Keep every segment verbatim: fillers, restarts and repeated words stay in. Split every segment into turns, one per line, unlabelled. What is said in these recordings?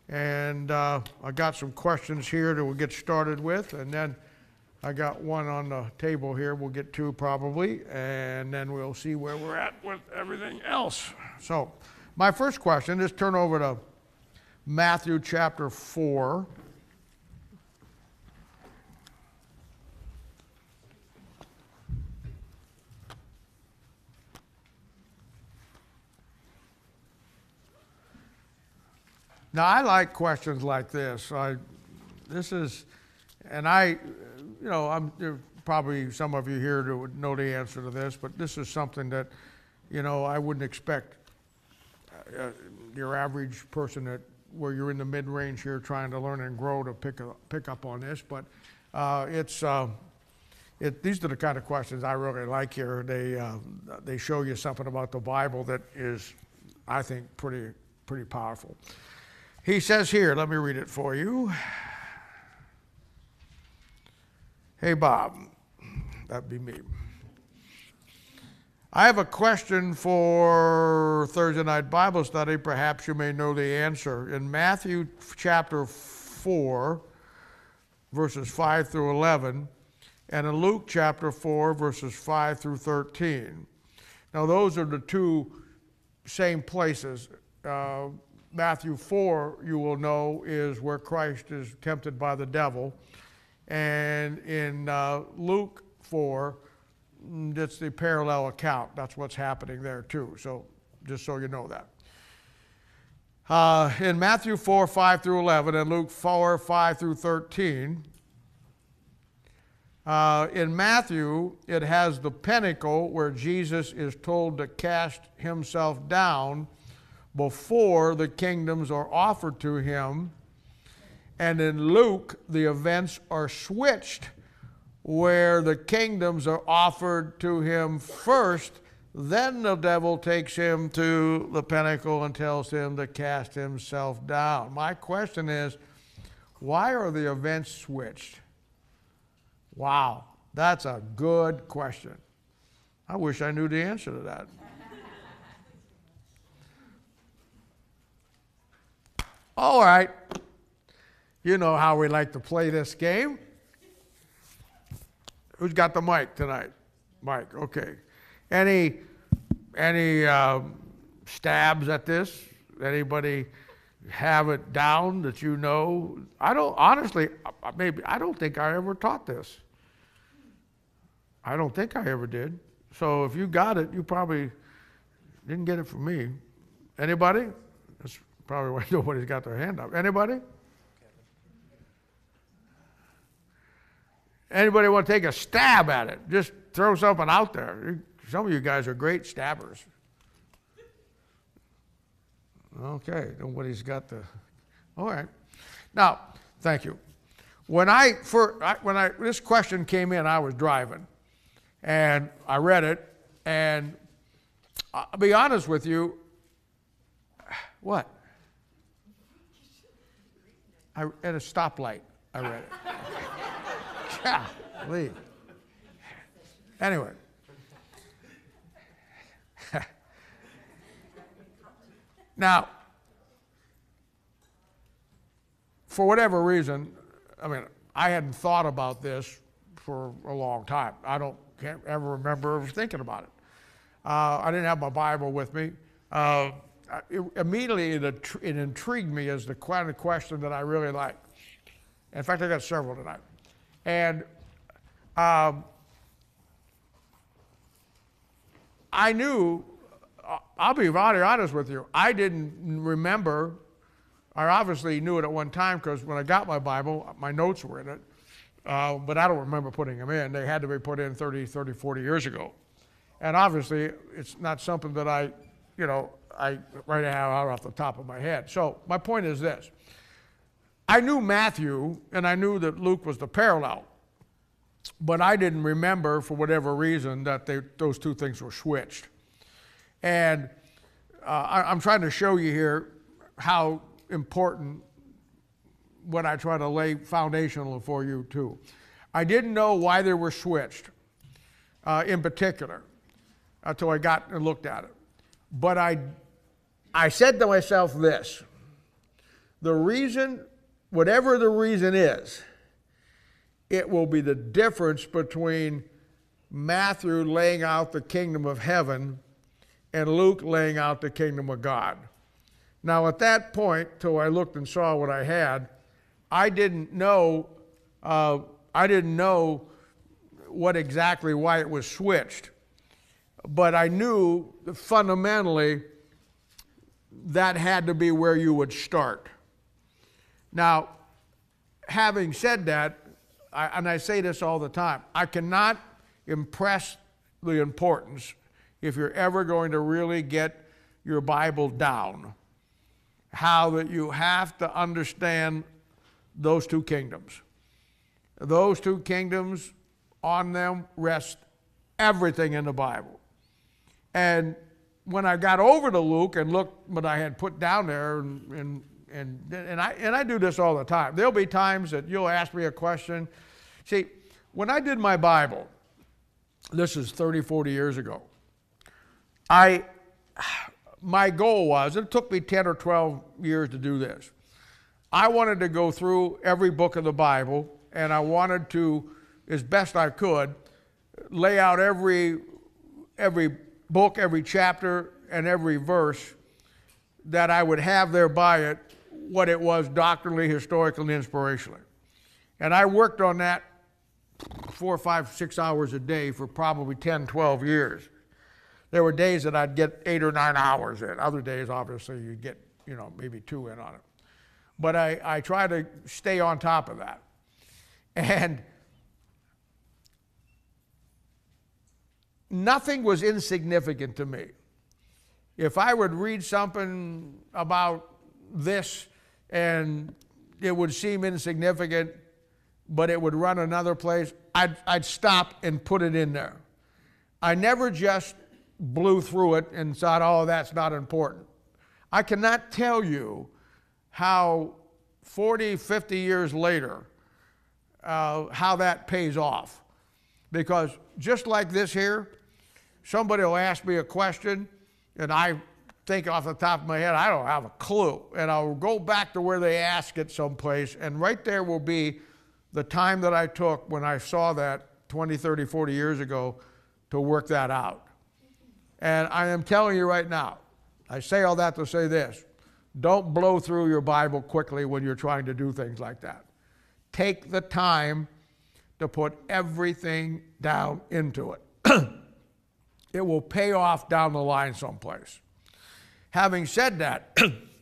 And uh, I got some questions here that we'll get started with, and then I got one on the table here we'll get to probably, and then we'll see where we're at with everything else. So my first question is turn over to Matthew chapter four. Now, I like questions like this. I, this is, and I, you know, I'm there probably some of you here that would know the answer to this, but this is something that, you know, I wouldn't expect uh, your average person that where you're in the mid-range here trying to learn and grow to pick a, pick up on this. But uh, it's uh, it, these are the kind of questions I really like here. They uh, they show you something about the Bible that is, I think, pretty pretty powerful. He says here, let me read it for you. Hey, Bob, that'd be me. I have a question for Thursday night Bible study. Perhaps you may know the answer. In Matthew chapter four, verses five through eleven, and in Luke chapter four, verses five through thirteen. Now, those are the two same places. Uh, Matthew four, you will know, is where Christ is tempted by the devil. And in uh, Luke four, it's the parallel account. That's what's happening there too. So just so you know that. Uh, in Matthew four, five through eleven, and Luke four, five through thirteen, uh, in Matthew, it has the pinnacle where Jesus is told to cast himself down before the kingdoms are offered to him. And in Luke, the events are switched where the kingdoms are offered to him first, then the devil takes him to the pinnacle and tells him to cast himself down. My question is, why are the events switched? Wow, that's a good question. I wish I knew the answer to that. All right, you know how we like to play this game. Who's got the mic tonight? Mike, okay. Any any um, stabs at this? Anybody have it down that you know? I don't, honestly, maybe, I don't think I ever taught this. I don't think I ever did. So if you got it, you probably didn't get it from me. Anybody? That's probably why nobody's got their hand up. Anybody? Anybody want to take a stab at it? Just throw something out there. Some of you guys are great stabbers. Okay, nobody's got the. All right. Now, thank you. When I first, when I this question came in, I was driving, and I read it, and I'll be honest with you. What? I at a stoplight. I read it. Golly. Anyway. Now, for whatever reason, I mean, I hadn't thought about this for a long time. I don't can't ever remember ever thinking about it. Uh, I didn't have my Bible with me. Uh, it, immediately, it, it intrigued me as the kind of question that I really like. In fact, I got several tonight. And um, I knew, I'll be very honest with you, I didn't remember, I obviously knew it at one time because when I got my Bible, my notes were in it, uh, but I don't remember putting them in. They had to be put in thirty, thirty, forty years ago. And obviously, it's not something that I, you know, I right now out off the top of my head. So my point is this. I knew Matthew, and I knew that Luke was the parallel. But I didn't remember, for whatever reason, that they, those two things were switched. And uh, I, I'm trying to show you here how important what I try to lay foundational for you, too. I didn't know why they were switched uh, in particular until I got and looked at it. But I, I said to myself this. The reason, whatever the reason is, it will be the difference between Matthew laying out the kingdom of heaven and Luke laying out the kingdom of God. Now, at that point, till I looked and saw what I had, I didn't know, uh, I didn't know what exactly why it was switched. But I knew that fundamentally that had to be where you would start. Now, having said that, I, and I say this all the time, I cannot impress the importance, if you're ever going to really get your Bible down, how that you have to understand those two kingdoms. Those two kingdoms, on them rests everything in the Bible. And when I got over to Luke and looked what I had put down there, and, and, and, and, I, and I do this all the time. There'll be times that you'll ask me a question. See, when I did my Bible, this is thirty, forty years ago, I, my goal was, it took me ten or twelve years to do this. I wanted to go through every book of the Bible, and I wanted to, as best I could, lay out every, every book, every chapter, and every verse that I would have there by it, what it was doctrinally, historically, and inspirationally. And I worked on that four, five, six hours a day for probably ten, twelve years. There were days that I'd get eight or nine hours in. Other days, obviously, you'd get, you know, maybe two in on it. But I, I try to stay on top of that. And nothing was insignificant to me. If I would read something about this and it would seem insignificant, but it would run another place, I'd, I'd stop and put it in there. I never just blew through it and thought, oh, that's not important. I cannot tell you how forty, fifty years later, uh, how that pays off. Because just like this here, somebody will ask me a question, and I think off the top of my head, I don't have a clue. And I'll go back to where they ask it someplace, and right there will be the time that I took when I saw that twenty, thirty, forty years ago to work that out. And I am telling you right now, I say all that to say this: don't blow through your Bible quickly when you're trying to do things like that. Take the time to put everything down into it. It will pay off down the line someplace. Having said that,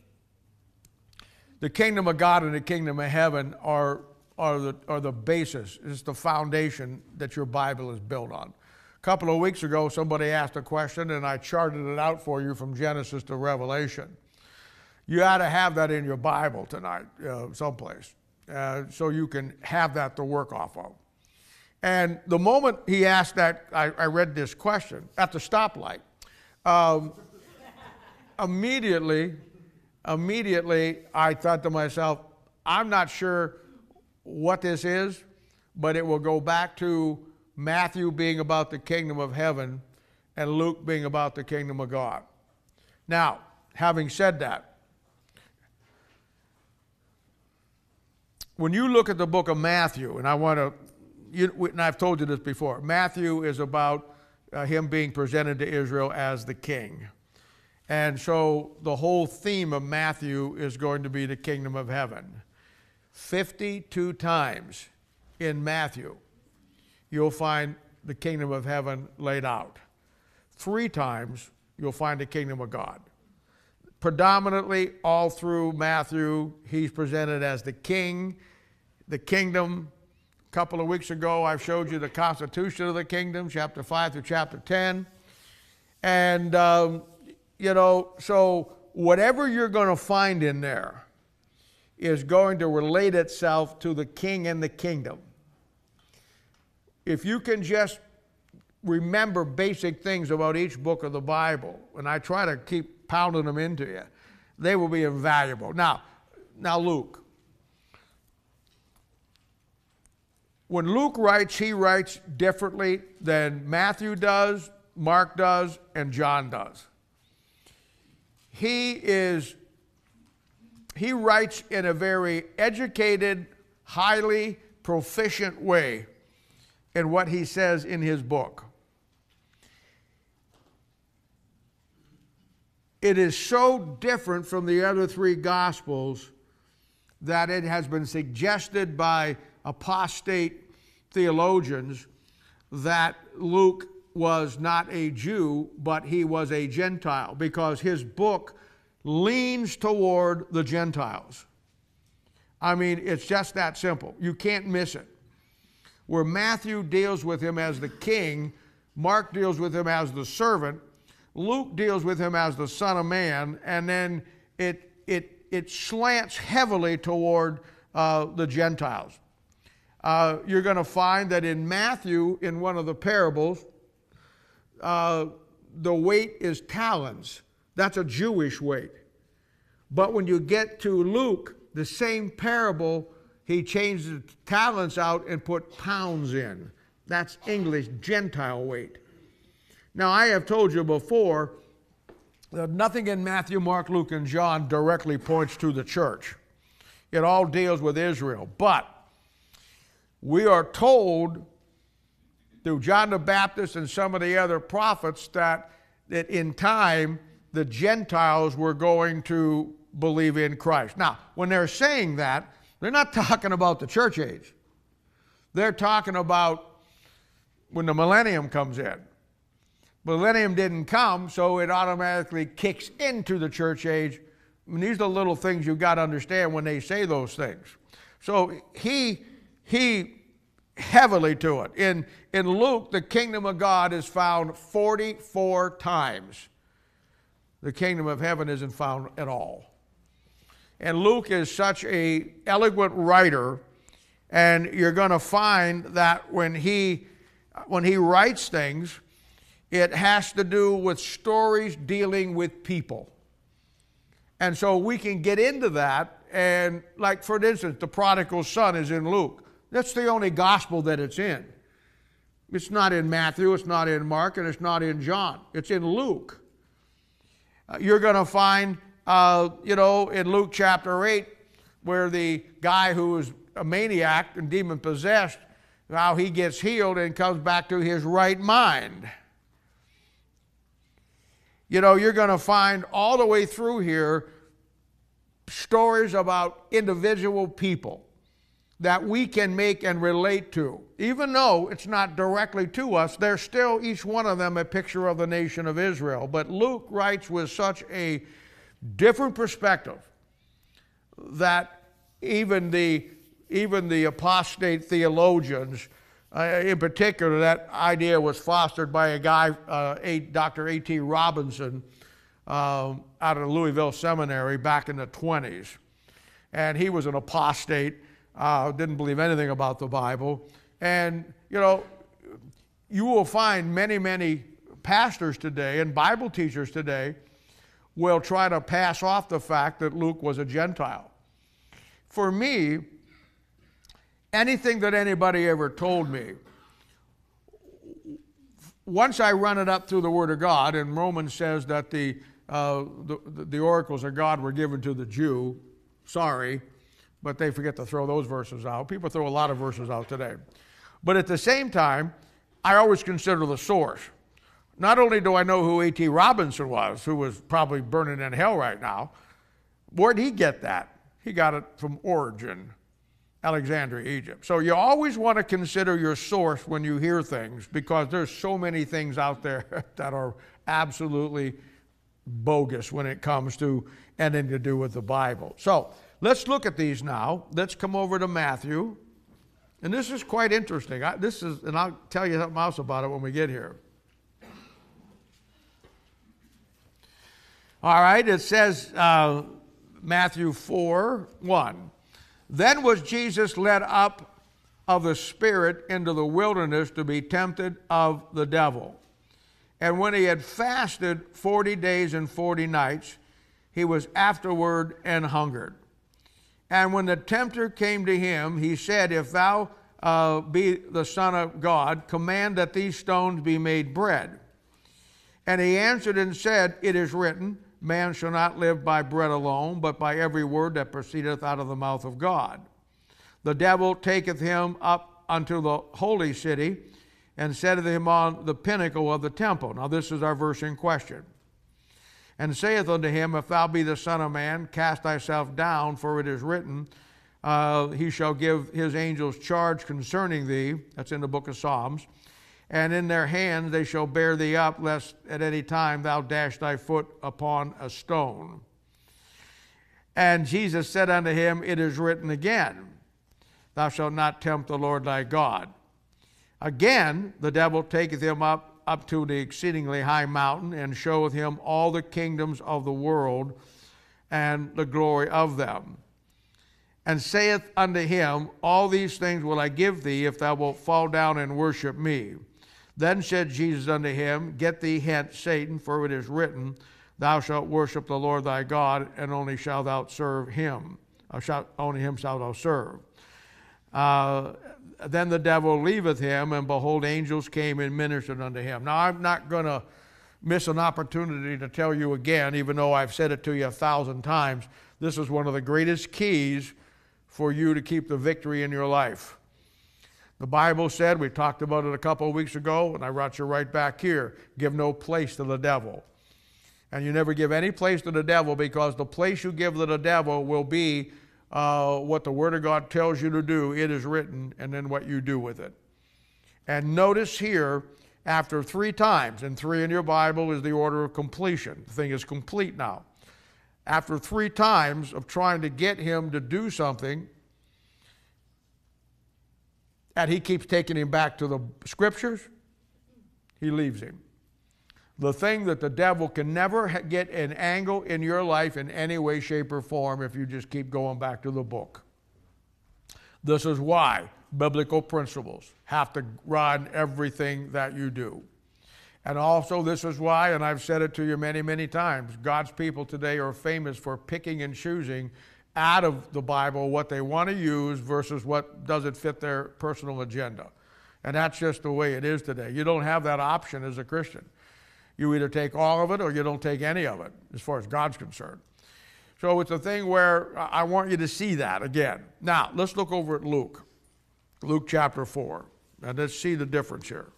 the kingdom of God and the kingdom of heaven are, are, the, are the basis, it's the foundation that your Bible is built on. A couple of weeks ago, somebody asked a question, and I charted it out for you from Genesis to Revelation. You ought to have that in your Bible tonight, uh, someplace, uh, so you can have that to work off of. And the moment he asked that, I, I read this question at the stoplight. Um, immediately, immediately, I thought to myself, I'm not sure what this is, but it will go back to Matthew being about the kingdom of heaven and Luke being about the kingdom of God. Now, having said that, when you look at the book of Matthew, and I want to, you, and I've told you this before, Matthew is about uh, him being presented to Israel as the king. And so the whole theme of Matthew is going to be the kingdom of heaven. fifty-two times in Matthew, you'll find the kingdom of heaven laid out. Three times, you'll find the kingdom of God. Predominantly, all through Matthew, he's presented as the king, the kingdom. A couple of weeks ago, I showed you the constitution of the kingdom, chapter five through chapter ten. And, um, you know, so whatever you're going to find in there is going to relate itself to the king and the kingdom. If you can just remember basic things about each book of the Bible, and I try to keep pounding them into you, they will be invaluable. Now, now Luke. When Luke writes, he writes differently than Matthew does, Mark does, and John does. He is he writes in a very educated, highly proficient way in what he says in his book. It is so different from the other three Gospels that it has been suggested by apostate theologians that Luke was not a Jew, but he was a Gentile, because his book leans toward the Gentiles. I mean, it's just that simple. You can't miss it. Where Matthew deals with him as the king, Mark deals with him as the servant, Luke deals with him as the Son of Man, and then it, it, it slants heavily toward uh, the Gentiles. Uh, you're going to find that in Matthew, in one of the parables, uh, the weight is talents. That's a Jewish weight. But when you get to Luke, the same parable, he changed the talents out and put pounds in. That's English Gentile weight. Now, I have told you before that nothing in Matthew, Mark, Luke, and John directly points to the church. It all deals with Israel. But we are told through John the Baptist and some of the other prophets that, that in time the Gentiles were going to believe in Christ. Now, when they're saying that, they're not talking about the church age. They're talking about when the millennium comes in. Millennium didn't come, so it automatically kicks into the church age. I mean, these are the little things you've got to understand when they say those things. So he, he heavily to it. In, in Luke, the kingdom of God is found forty-four times. The kingdom of heaven isn't found at all. And Luke is such an eloquent writer, and you're going to find that when he, when he writes things, it has to do with stories dealing with people. And so we can get into that, and like, for instance, the prodigal son is in Luke. That's the only gospel that it's in. It's not in Matthew, it's not in Mark, and it's not in John. It's in Luke. Uh, you're going to find, uh, you know, in Luke chapter eight, where the guy who was a maniac and demon-possessed, how he gets healed and comes back to his right mind. You know, you're going to find all the way through here stories about individual people that we can make and relate to. Even though it's not directly to us, they're still, each one of them, a picture of the nation of Israel. But Luke writes with such a different perspective that even the, even the apostate theologians, Uh, in particular, that idea was fostered by a guy, uh, a, Doctor A T Robinson, um, out of Louisville Seminary back in the twenties. And he was an apostate, uh, didn't believe anything about the Bible. And, you know, you will find many, many pastors today and Bible teachers today will try to pass off the fact that Luke was a Gentile. For me, anything that anybody ever told me, once I run it up through the Word of God, and Romans says that the, uh, the, the oracles of God were given to the Jew, sorry, but they forget to throw those verses out. People throw a lot of verses out today. But at the same time, I always consider the source. Not only do I know who A T Robinson was, who was probably burning in hell right now, where did he get that? He got it from Origen, Alexandria, Egypt. So you always want to consider your source when you hear things, because there's so many things out there that are absolutely bogus when it comes to anything to do with the Bible. So let's look at these now. Let's come over to Matthew. And this is quite interesting. I, this is, and I'll tell you something else about it when we get here. All right, it says, uh, Matthew four, one. Then was Jesus led up of the Spirit into the wilderness to be tempted of the devil. And when he had fasted forty days and forty nights, he was afterward and hungered. And when the tempter came to him, he said, If thou uh, be the Son of God, command that these stones be made bread. And he answered and said, It is written, man shall not live by bread alone, but by every word that proceedeth out of the mouth of God. The devil taketh him up unto the holy city, and setteth him on the pinnacle of the temple. Now this is our verse in question. And saith unto him, If thou be the Son of Man, cast thyself down, for it is written, uh, He shall give his angels charge concerning thee. That's in the book of Psalms. And in their hands they shall bear thee up, lest at any time thou dash thy foot upon a stone. And Jesus said unto him, It is written again, Thou shalt not tempt the Lord thy God. Again, the devil taketh him up, up to the exceedingly high mountain, and showeth him all the kingdoms of the world and the glory of them. And saith unto him, All these things will I give thee, if thou wilt fall down and worship me. Then said Jesus unto him, Get thee hence, Satan, for it is written, Thou shalt worship the Lord thy God, and only shalt thou serve him. Or shalt, only him shalt thou serve. Uh, then the devil leaveth him, and behold, angels came and ministered unto him. Now, I'm not going to miss an opportunity to tell you again, even though I've said it to you a thousand times, this is one of the greatest keys for you to keep the victory in your life. The Bible said, we talked about it a couple of weeks ago, and I brought you right back here, give no place to the devil. And you never give any place to the devil, because the place you give to the devil will be Uh, what the Word of God tells you to do. It is written, and then what you do with it. And notice here, after three times, and three in your Bible is the order of completion. The thing is complete now. After three times of trying to get him to do something, and he keeps taking him back to the Scriptures, he leaves him. The thing that the devil can never get an angle in your life in any way, shape, or form if you just keep going back to the book. This is why biblical principles have to run everything that you do. And also this is why, and I've said it to you many, many times, God's people today are famous for picking and choosing out of the Bible what they want to use versus what doesn't fit their personal agenda. And that's just the way it is today. You don't have that option as a Christian. You either take all of it or you don't take any of it, as far as God's concerned. So it's a thing where I want you to see that again. Now, let's look over at Luke. Luke chapter four. And let's see the difference here.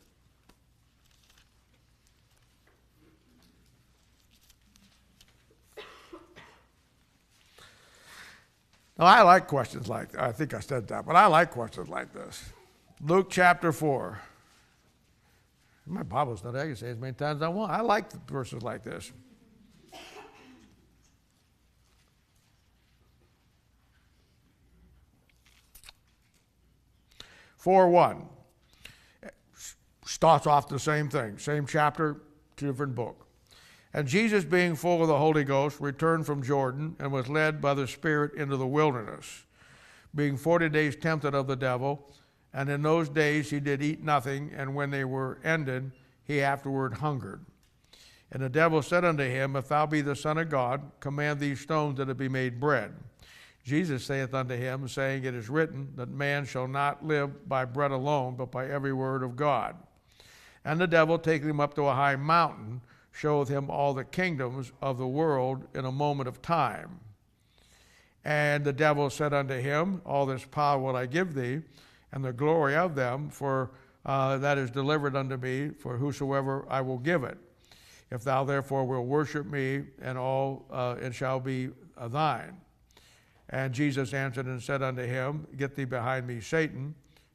Now, I like questions like that. I think I said that, but I like questions like this. Luke chapter four. My Bible's not, I can say as many times as I want. I like verses like this. four one. Starts off the same thing. Same chapter, different book. And Jesus, being full of the Holy Ghost, returned from Jordan and was led by the Spirit into the wilderness, being forty days tempted of the devil. And in those days he did eat nothing, and when they were ended, he afterward hungered. And the devil said unto him, If thou be the Son of God, command these stones that it be made bread. Jesus saith unto him, saying, It is written, that man shall not live by bread alone, but by every word of God. And the devil, taking him up to a high mountain, showeth him all the kingdoms of the world in a moment of time. And the devil said unto him, All this power will I give thee, and the glory of them, for uh, that is delivered unto me, for whosoever I will give it. If thou therefore wilt worship me, and all uh, it shall be uh, thine. And Jesus answered and said unto him, Get thee behind me, Satan,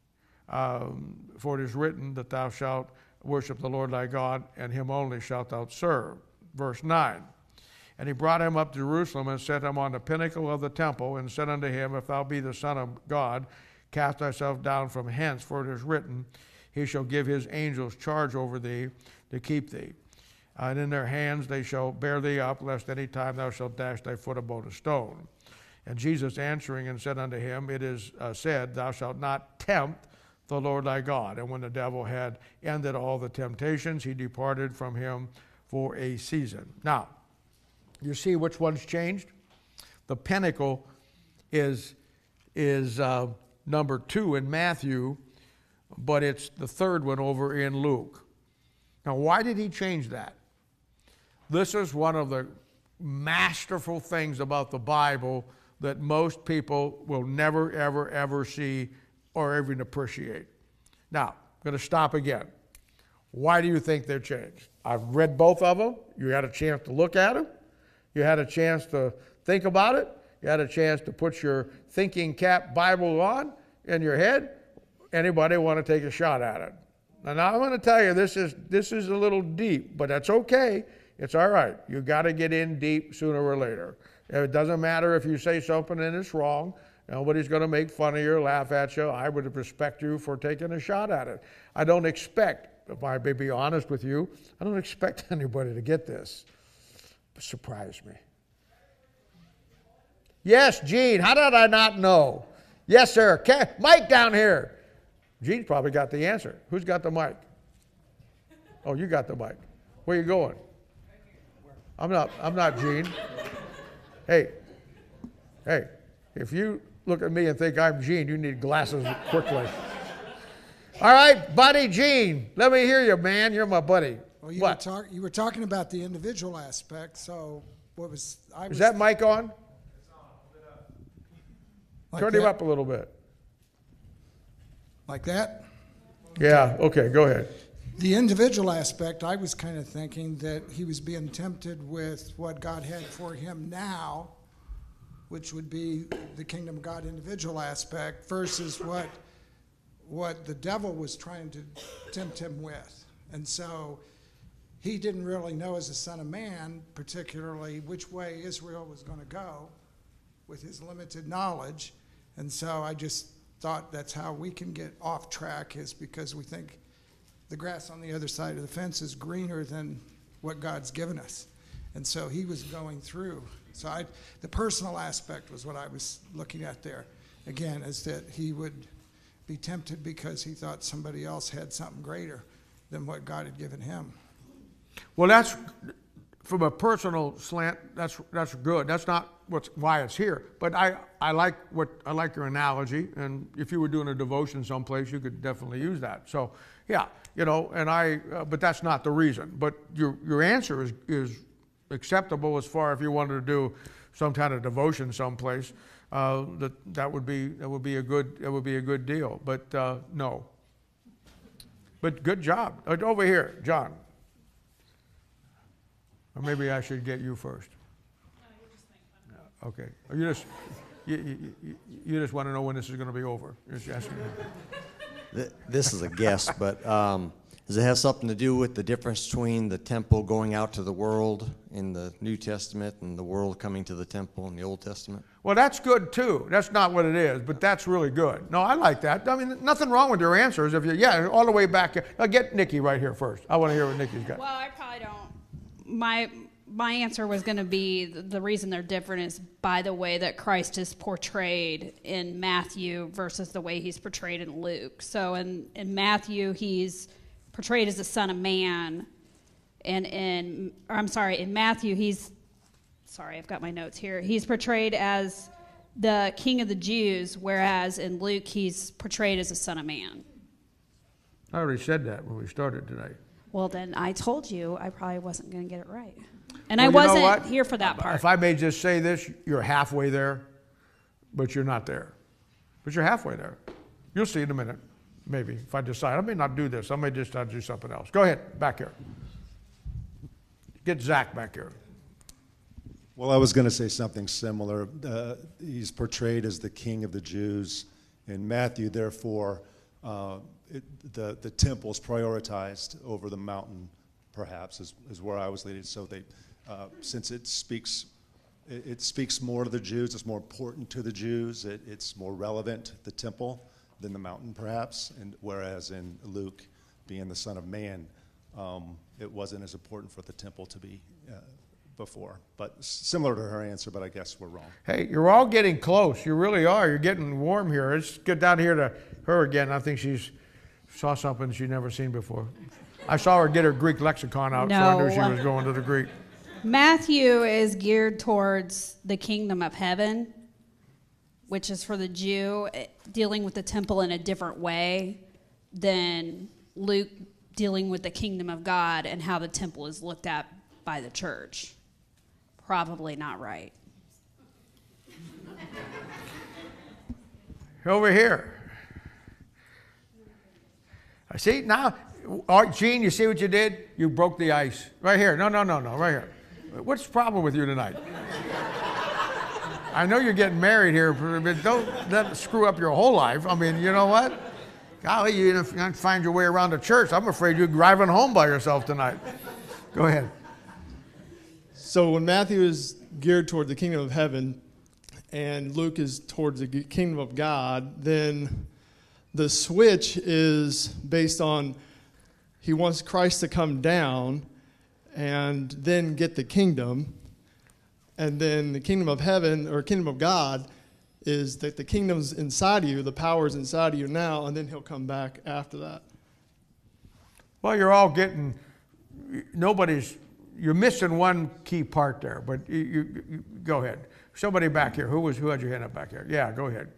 um, for it is written that thou shalt worship the Lord thy God, and him only shalt thou serve. Verse nine. And he brought him up to Jerusalem, and set him on the pinnacle of the temple, and said unto him, If thou be the Son of God, cast thyself down from hence, for it is written, He shall give his angels charge over thee to keep thee. And in their hands they shall bear thee up, lest any time thou shalt dash thy foot upon a stone. And Jesus answering and said unto him, It is uh, said, Thou shalt not tempt the Lord thy God. And when the devil had ended all the temptations, he departed from him for a season. Now, you see which one's changed? The pinnacle is, is uh, number two in Matthew, but it's the third one over in Luke. Now, why did he change that? This is one of the masterful things about the Bible that most people will never, ever, ever see or even appreciate. Now, I'm going to stop again. Why do you think they're changed? I've read both of them. You had a chance to look at them. You had a chance to think about it. You had a chance to put your thinking cap Bible on in your head. Anybody want to take a shot at it? And I'm going to tell you, this is this is a little deep, but that's okay. It's all right. You got to get in deep sooner or later. It doesn't matter if you say something and it's wrong. Nobody's going to make fun of you or laugh at you. I would respect you for taking a shot at it. I don't expect, if I may be honest with you, I don't expect anybody to get this. Surprise me. Yes, Gene, how did I not know? Yes, sir. Mike down here. Gene's probably got the answer. Who's got the mic? Oh, you got the mic. Where you going? I'm not, I'm not Gene. Hey, hey, if you look at me and think I'm Gene, you need glasses quickly. All right, buddy Gene, let me hear you, man. You're my buddy.
Well, you
what?
were, talk, you were talking about the individual aspect, so what was... I was
Is that mic on?
like
Turn
that?
him up a little bit.
Like that?
Yeah, okay, go ahead.
The individual aspect, I was kind of thinking that he was being tempted with what God had for him now, which would be the kingdom of God individual aspect, versus what what the devil was trying to tempt him with. And so he didn't really know as a son of man, particularly which way Israel was going to go with his limited knowledge. And so I just thought that's how we can get off track, is because we think the grass on the other side of the fence is greener than what God's given us. And so he was going through. So I, the personal aspect was what I was looking at there. Again, is that he would be tempted because he thought somebody else had something greater than what God had given him.
Well, that's, from a personal slant, that's that's good. That's not what's why it's here. But I, I like what I like your analogy, and if you were doing a devotion someplace, you could definitely use that. So, yeah, you know, and I, uh, but that's not the reason. But your your answer is is acceptable as far if you wanted to do some kind of devotion someplace. Uh, that that would be that would be a good that would be a good deal. But uh, no. But good job. Uh, over here, John. Or maybe I should get you first.
No, you're just making fun.
Okay. Or you just you, you, you, you just want to know when this is going to be over. You're just asking me.
This is a guess, but um, does it have something to do with the difference between the temple going out to the world in the New Testament and the world coming to the temple in the Old Testament?
Well, that's good too. That's not what it is, but that's really good. No, I like that. I mean, nothing wrong with your answers. If you, yeah, all the way back here. Now get Nikki right here first. I want to hear what Nikki's got.
Well, I probably don't. My my answer was going to be the, the reason they're different is by the way that Christ is portrayed in Matthew versus the way he's portrayed in Luke. So in, in Matthew, he's portrayed as the Son of Man, and in or I'm sorry, in Matthew he's sorry, I've got my notes here. He's portrayed as the King of the Jews, whereas in Luke he's portrayed as the Son of Man.
I already said that when we started tonight.
Well, then I told you I probably wasn't going to get it right. And
Well,
I
you know
wasn't
what?
here for that part.
If I may just say this, you're halfway there, but you're not there. But you're halfway there. You'll see in a minute, maybe, if I decide. I may not do this. I may just uh, do something else. Go ahead, back here. Get Zach back here.
Well, I was going to say something similar. Uh, he's portrayed as the king of the Jews. In Matthew, therefore, uh, it, the, the temple's prioritized over the mountain, perhaps, is, is where I was leading. So they, uh, since it speaks, it, it speaks more to the Jews, it's more important to the Jews, it, it's more relevant, the temple, than the mountain, perhaps. And whereas in Luke, being the Son of Man, um, it wasn't as important for the temple to be uh, before. But similar to her answer, but I guess we're wrong.
Hey, you're all getting close. You really are. You're getting warm here. Let's get down here to her again. I think she's saw something she'd never seen before. I saw her get her Greek lexicon out,
No.
so I knew she was going to the Greek.
Matthew is geared towards the kingdom of heaven, which is for the Jew, eh, dealing with the temple in a different way than Luke dealing with the kingdom of God and how the temple is looked at by the church. probably not right.
Over here. I see now, oh, Gene, you see what you did? You broke the ice. Right here. No, no, no, no, right here. What's the problem with you tonight? I know you're getting married here, but don't let it screw up your whole life. I mean, you know what? Golly, you don't find your way around the church. I'm afraid you're driving home by yourself tonight. Go ahead.
So when Matthew is geared toward the kingdom of heaven and Luke is towards the kingdom of God, then the switch is based on he wants Christ to come down and then get the kingdom. And then the kingdom of heaven or kingdom of God is that the kingdom's inside of you, the power's inside of you now, and then he'll come back after that.
Well, you're all getting, nobody's, you're missing one key part there, but you, you, you go ahead. Somebody back here, who was, who had your hand up back here? Yeah, go ahead.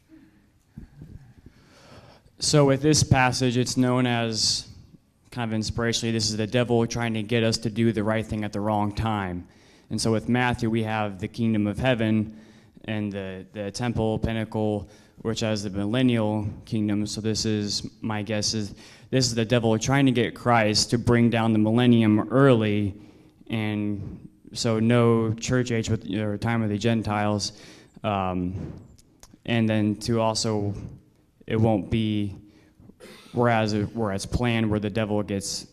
So with this passage, it's known as, kind of inspirationally, this is the devil trying to get us to do the right thing at the wrong time. And so with Matthew, we have the kingdom of heaven and the, the temple, pinnacle, which has the millennial kingdom. So this is, my guess is, this is the devil trying to get Christ to bring down the millennium early, and so no church age with, or time of the Gentiles, um, and then to also, it won't be whereas whereas planned where the devil gets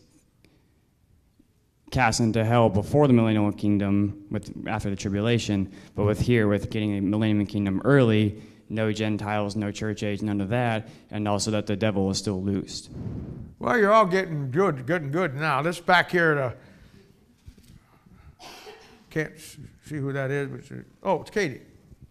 cast into hell before the millennial kingdom with after the tribulation, but with here with getting a millennium kingdom early, no Gentiles, no church age, none of that, and also that the devil is still loosed.
Well, you're all getting good, good and good now. Let's back here to, can't see who that is, but oh, it's Katie.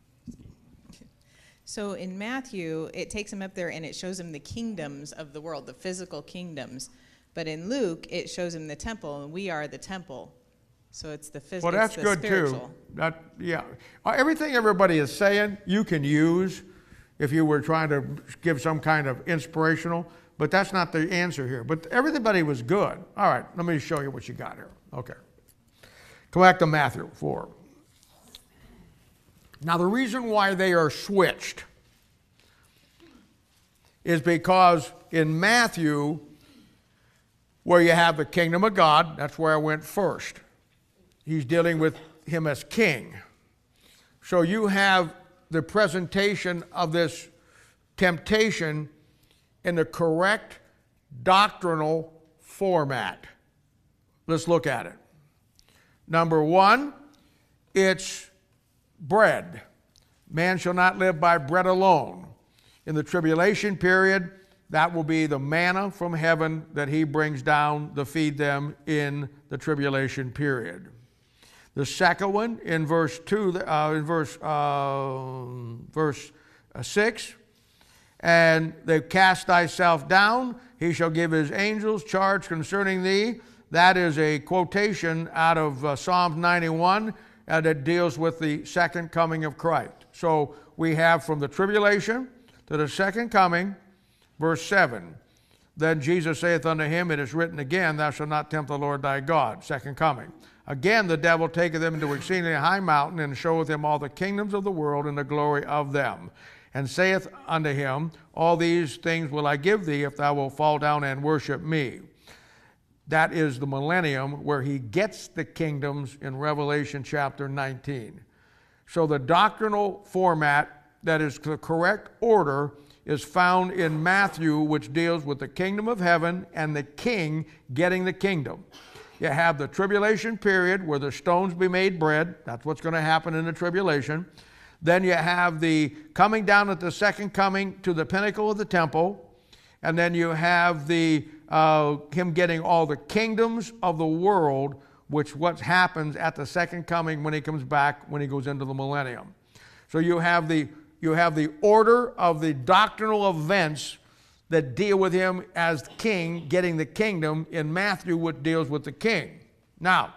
So in Matthew, it takes him up there and it shows him the kingdoms of the world, the physical kingdoms. But in Luke, it shows him the temple, and we are the temple. So it's the physical.
Well, that's
the
good
spiritual.
too. That, yeah. Uh, Everything everybody is saying, you can use if you were trying to give some kind of inspirational, but that's not the answer here. But everybody was good. All right, let me show you what you got here. Okay. Come back to Matthew four. Now, the reason why they are switched is because in Matthew, where you have the kingdom of God, that's where I went first. He's dealing with him as king. So you have the presentation of this temptation in the correct doctrinal format. Let's look at it. Number one, it's bread. Man shall not live by bread alone. In the tribulation period, that will be the manna from heaven that he brings down to feed them in the tribulation period. The second one in verse two, uh, in verse uh, verse uh, six, and they cast thyself down. He shall give his angels charge concerning thee. That is a quotation out of uh, Psalms ninety-one uh, that deals with the second coming of Christ. So we have from the tribulation to the second coming. Verse seven, then Jesus saith unto him, it is written again, thou shalt not tempt the Lord thy God, second coming. Again the devil taketh him into exceedingly high mountain, and showeth him all the kingdoms of the world and the glory of them, and saith unto him, all these things will I give thee, if thou wilt fall down and worship me. That is the millennium where he gets the kingdoms in Revelation chapter nineteen. So the doctrinal format that is the correct order is found in Matthew, which deals with the kingdom of heaven and the king getting the kingdom. You have the tribulation period where the stones be made bread. That's what's going to happen in the tribulation. Then you have the coming down at the second coming to the pinnacle of the temple. And then you have the uh, him getting all the kingdoms of the world, which what happens at the second coming when he comes back, when he goes into the millennium. So you have the You have the order of the doctrinal events that deal with him as king, getting the kingdom in Matthew, which deals with the king. Now,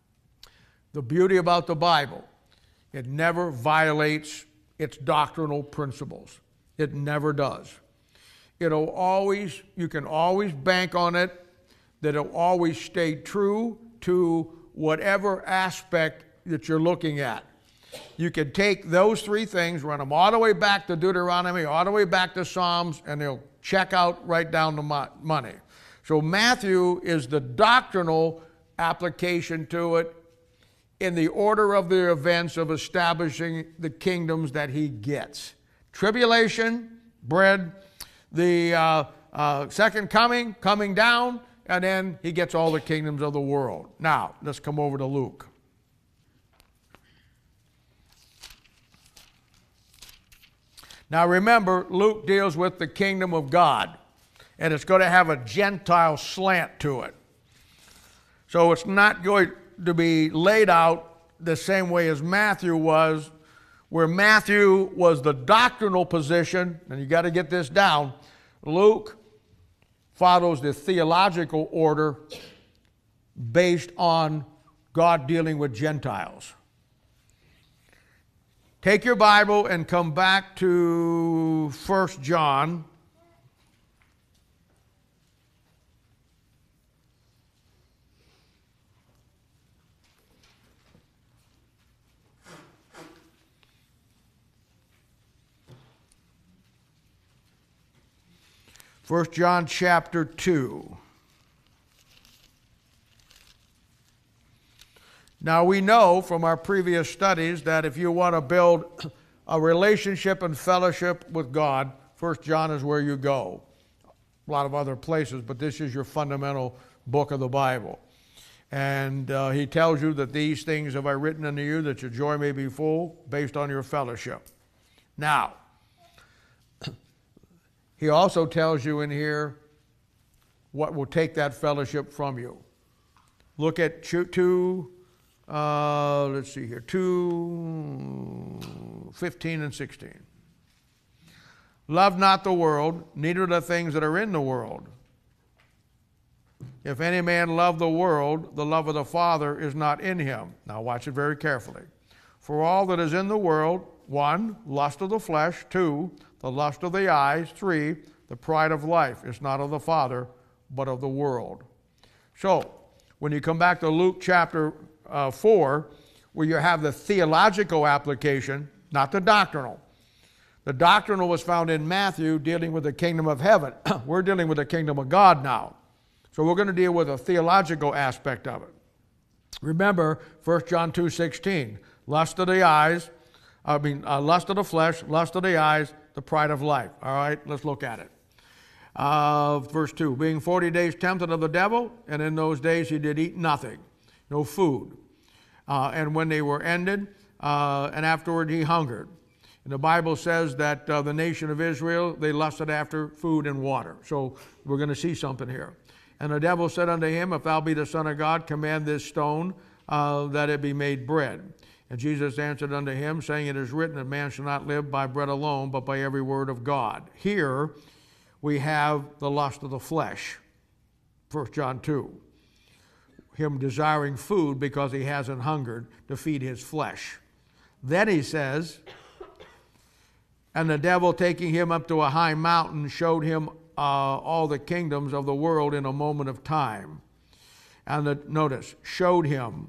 the beauty about the Bible, it never violates its doctrinal principles. It never does. It'll always, you can always bank on it, that it'll always stay true to whatever aspect that you're looking at. You can take those three things, run them all the way back to Deuteronomy, all the way back to Psalms, and they'll check out right down to mo- money. So Matthew is the doctrinal application to it in the order of the events of establishing the kingdoms that he gets. Tribulation, bread, the uh, uh, second coming, coming down, and then he gets all the kingdoms of the world. Now, let's come over to Luke. Now remember, Luke deals with the kingdom of God, and it's going to have a Gentile slant to it. So it's not going to be laid out the same way as Matthew was, where Matthew was the doctrinal position, and you got to get this down. Luke follows the theological order based on God dealing with Gentiles. Take your Bible and come back to First John. First John chapter two. Now we know from our previous studies that if you want to build a relationship and fellowship with God, First John is where you go. A lot of other places, but this is your fundamental book of the Bible. And uh, he tells you that these things have I written unto you, that your joy may be full, based on your fellowship. Now, he also tells you in here what will take that fellowship from you. Look at two, uh, let's see here, two, fifteen and sixteen. Love not the world, neither the things that are in the world. If any man love the world, the love of the Father is not in him. Now watch it very carefully. For all that is in the world, one, lust of the flesh, two, the lust of the eyes, three, the pride of life is not of the Father, but of the world. So, when you come back to Luke chapter uh, four, where you have the theological application, not the doctrinal. The doctrinal was found in Matthew dealing with the kingdom of heaven. We're dealing with the kingdom of God now. So we're going to deal with a theological aspect of it. Remember, First John two sixteen, lust of the eyes, I mean, uh, lust of the flesh, lust of the eyes, the pride of life. All right, let's look at it. Uh, verse two, being forty days tempted of the devil, and in those days he did eat nothing, no food. Uh, and when they were ended, uh, and afterward he hungered. And the Bible says that uh, the nation of Israel, they lusted after food and water. So we're going to see something here. And the devil said unto him, if thou be the Son of God, command this stone uh, that it be made bread. And Jesus answered unto him, saying, it is written that man shall not live by bread alone, but by every word of God. Here we have the lust of the flesh, First John two. Him desiring food because he hasn't hungered to feed his flesh. Then he says, and the devil taking him up to a high mountain showed him uh, all the kingdoms of the world in a moment of time. And the, notice, showed him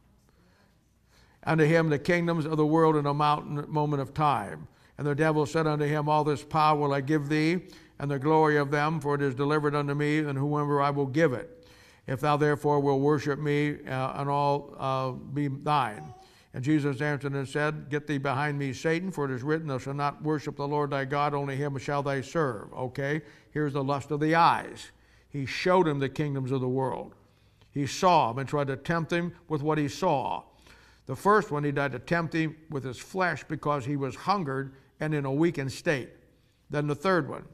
unto him the kingdoms of the world in a mountain moment of time. And the devil said unto him, all this power will I give thee, and the glory of them, for it is delivered unto me, and whomever I will give it. If thou therefore wilt worship me, uh, and all uh, be thine. And Jesus answered and said, get thee behind me, Satan, for it is written, thou shalt not worship the Lord thy God, only him shall thou serve. Okay, here's the lust of the eyes. He showed him the kingdoms of the world. He saw him and tried to tempt him with what he saw. The first one, he tried to tempt him with his flesh because he was hungered and in a weakened state. Then the third one.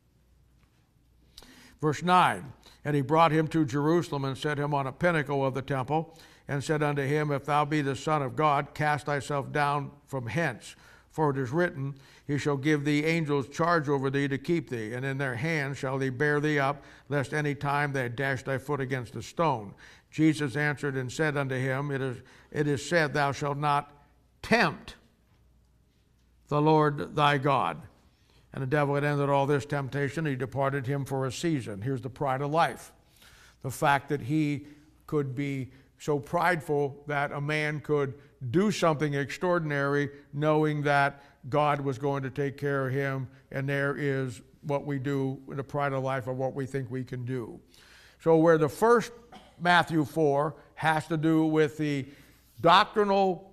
Verse nine, and he brought him to Jerusalem and set him on a pinnacle of the temple and said unto him, if thou be the Son of God, cast thyself down from hence. For it is written, he shall give thee angels charge over thee to keep thee, and in their hands shall they bear thee up, lest any time they dash thy foot against a stone. Jesus answered and said unto him, it is, it is said, thou shalt not tempt the Lord thy God. And the devil had ended all this temptation. He departed him for a season. Here's the pride of life. The fact that he could be so prideful that a man could do something extraordinary, knowing that God was going to take care of him, and there is what we do in the pride of life of what we think we can do. So where the first Matthew four has to do with the doctrinal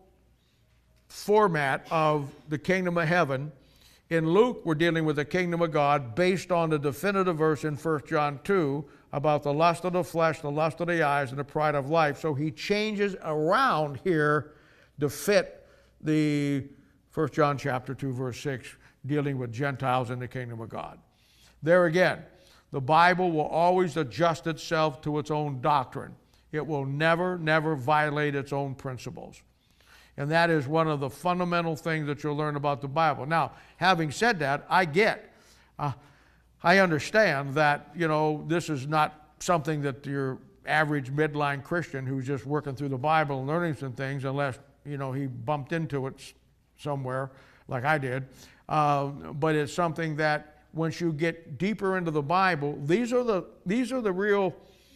format of the kingdom of heaven, in Luke we're dealing with the kingdom of God based on the definitive verse in First John two about the lust of the flesh, the lust of the eyes, and the pride of life. So he changes around here to fit the First John chapter two verse six, dealing with Gentiles in the kingdom of God. There again, the Bible will always adjust itself to its own doctrine. It will never, never violate its own principles. And that is one of the fundamental things that you'll learn about the Bible. Now, having said that, I get, uh, I understand that, you know, this is not something that your average midline Christian who's just working through the Bible and learning some things, unless, you know, he bumped into it somewhere like I did. Uh, but it's something that once you get deeper into the Bible, these are the, these are the real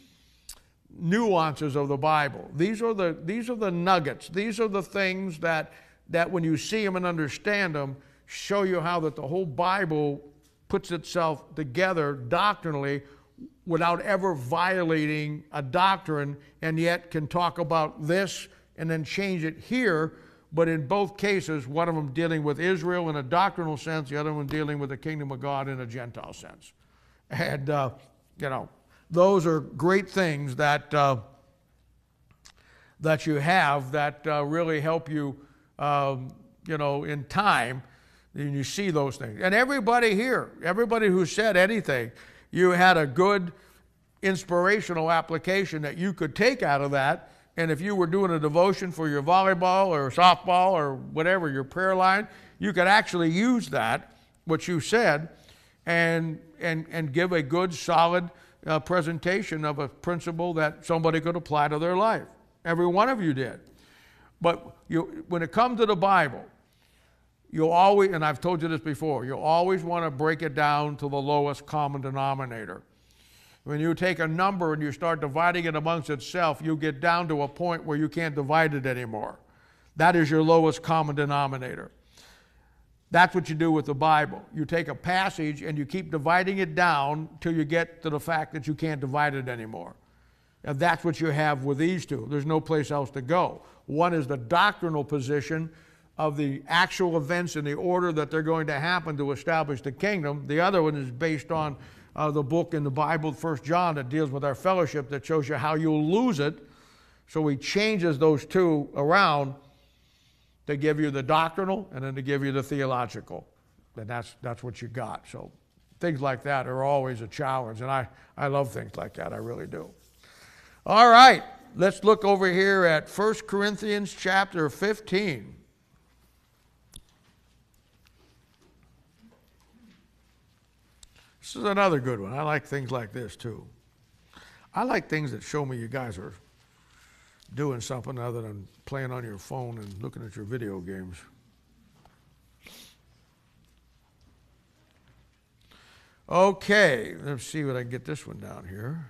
nuances of the Bible. These are the, these are the nuggets. These are the things that, that when you see them and understand them, show you how that the whole Bible puts itself together doctrinally without ever violating a doctrine, and yet can talk about this and then change it here. But in both cases, one of them dealing with Israel in a doctrinal sense, the other one dealing with the kingdom of God in a Gentile sense. And, uh, you know, those are great things that, uh, that you have that uh, really help you, um, you know, in time, and you see those things. And everybody here, everybody who said anything, you had a good inspirational application that you could take out of that. And if you were doing a devotion for your volleyball or softball or whatever, your prayer line, you could actually use that, what you said, and, and, and give a good, solid uh, presentation of a principle that somebody could apply to their life. Every one of you did. But you, when it comes to the Bible, you'll always, and I've told you this before, you'll always want to break it down to the lowest common denominator. When you take a number and you start dividing it amongst itself, you get down to a point where you can't divide it anymore. That is your lowest common denominator. That's what you do with the Bible. You take a passage and you keep dividing it down till you get to the fact that you can't divide it anymore. And that's what you have with these two. There's no place else to go. One is the doctrinal position of the actual events in the order that they're going to happen to establish the kingdom. The other one is based on Uh, the book in the Bible, First John, that deals with our fellowship, that shows you how you'll lose it. So he changes those two around to give you the doctrinal and then to give you the theological. And that's, that's what you got. So things like that are always a challenge. And I, I love things like that. I really do. All right. Let's look over here at First Corinthians chapter fifteen. This is another good one. I like things like this too. I like things that show me you guys are doing something other than playing on your phone and looking at your video games. Okay, let's see what I can get this one down here.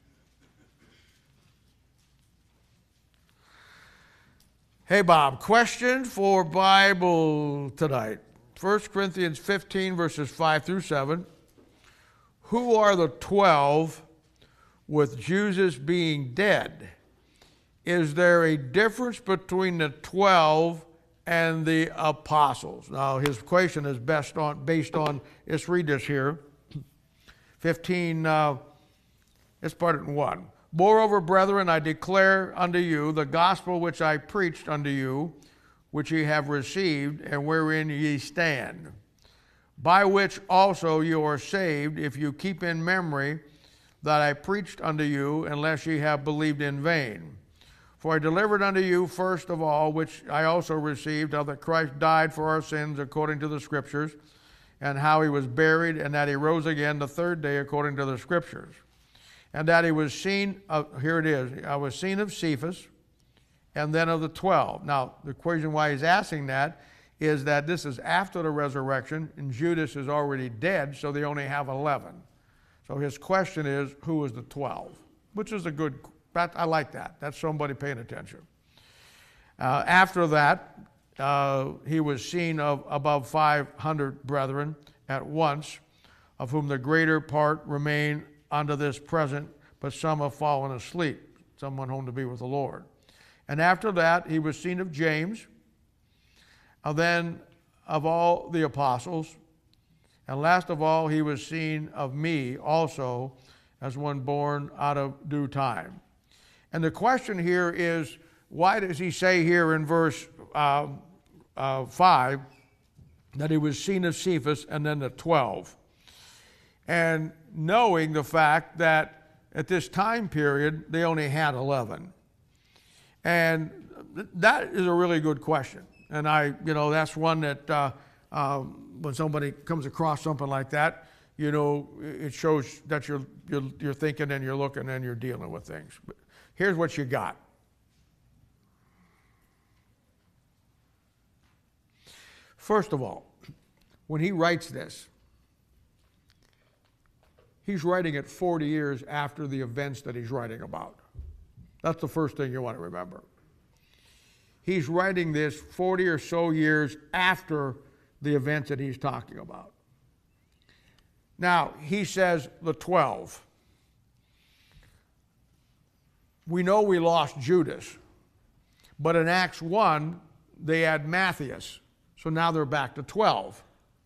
Hey Bob, question for Bible tonight. First Corinthians fifteen verses five through seven. Who are the twelve with Jesus being dead? Is there a difference between the twelve and the apostles? Now, his question is best on, based on, let's read this here. fifteen, uh, let's start it in one. Moreover, brethren, I declare unto you the gospel which I preached unto you, which ye have received, and wherein ye stand, by which also you are saved, if you keep in memory that I preached unto you, unless ye have believed in vain. For I delivered unto you first of all, which I also received, how that Christ died for our sins according to the Scriptures, and how he was buried, and that he rose again the third day according to the Scriptures. And that he was seen, of, here it is, I was seen of Cephas, and then of the twelve. Now, the reason why he's asking that is that this is after the resurrection, and Judas is already dead, so they only have eleven. So his question is, who is the twelve? Which is a good, I like that. That's somebody paying attention. Uh, after that, uh, he was seen of above five hundred brethren at once, of whom the greater part remain unto this present, but some have fallen asleep. Some went home to be with the Lord. And after that, he was seen of James, and then of all the apostles. And last of all, he was seen of me also, as one born out of due time. And the question here is, why does he say here in verse uh, uh, five that he was seen of Cephas and then the twelve? And knowing the fact that at this time period, they only had eleven. And th- that is a really good question. And I, you know, that's one that uh, um, when somebody comes across something like that, you know, it shows that you're, you're, you're thinking and you're looking and you're dealing with things. But here's what you got. First of all, when he writes this, he's writing it forty years after the events that he's writing about. That's the first thing you want to remember. He's writing this forty or so years after the events that he's talking about. Now, he says the twelve. We know we lost Judas, but in Acts one, they had Matthias. So now they're back to twelve.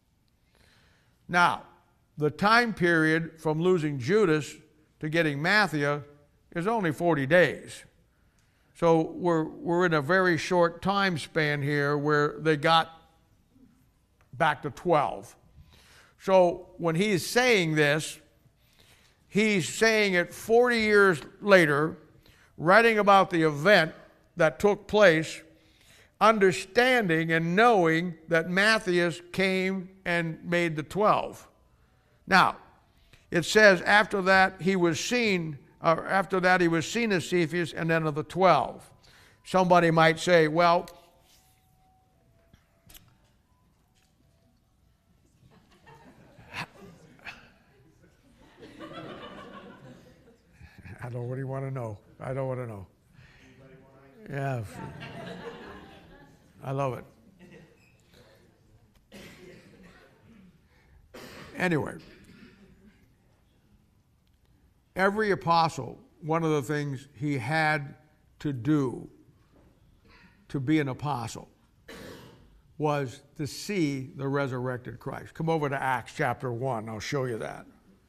Now, the time period from losing Judas to getting Matthias is only forty days. So we're, we're in a very short time span here where they got back to twelve. So when he's saying this, he's saying it forty years later, writing about the event that took place, understanding and knowing that Matthias came and made the twelve. Now, it says after that he was seen, or after that he was seen of Cephas and then of the twelve. Somebody might say, well, I don't really want to know. I don't want to know. Yeah. I love it. Anyway, every apostle, one of the things he had to do to be an apostle was to see the resurrected Christ. Come over to Acts chapter one. I'll show you that.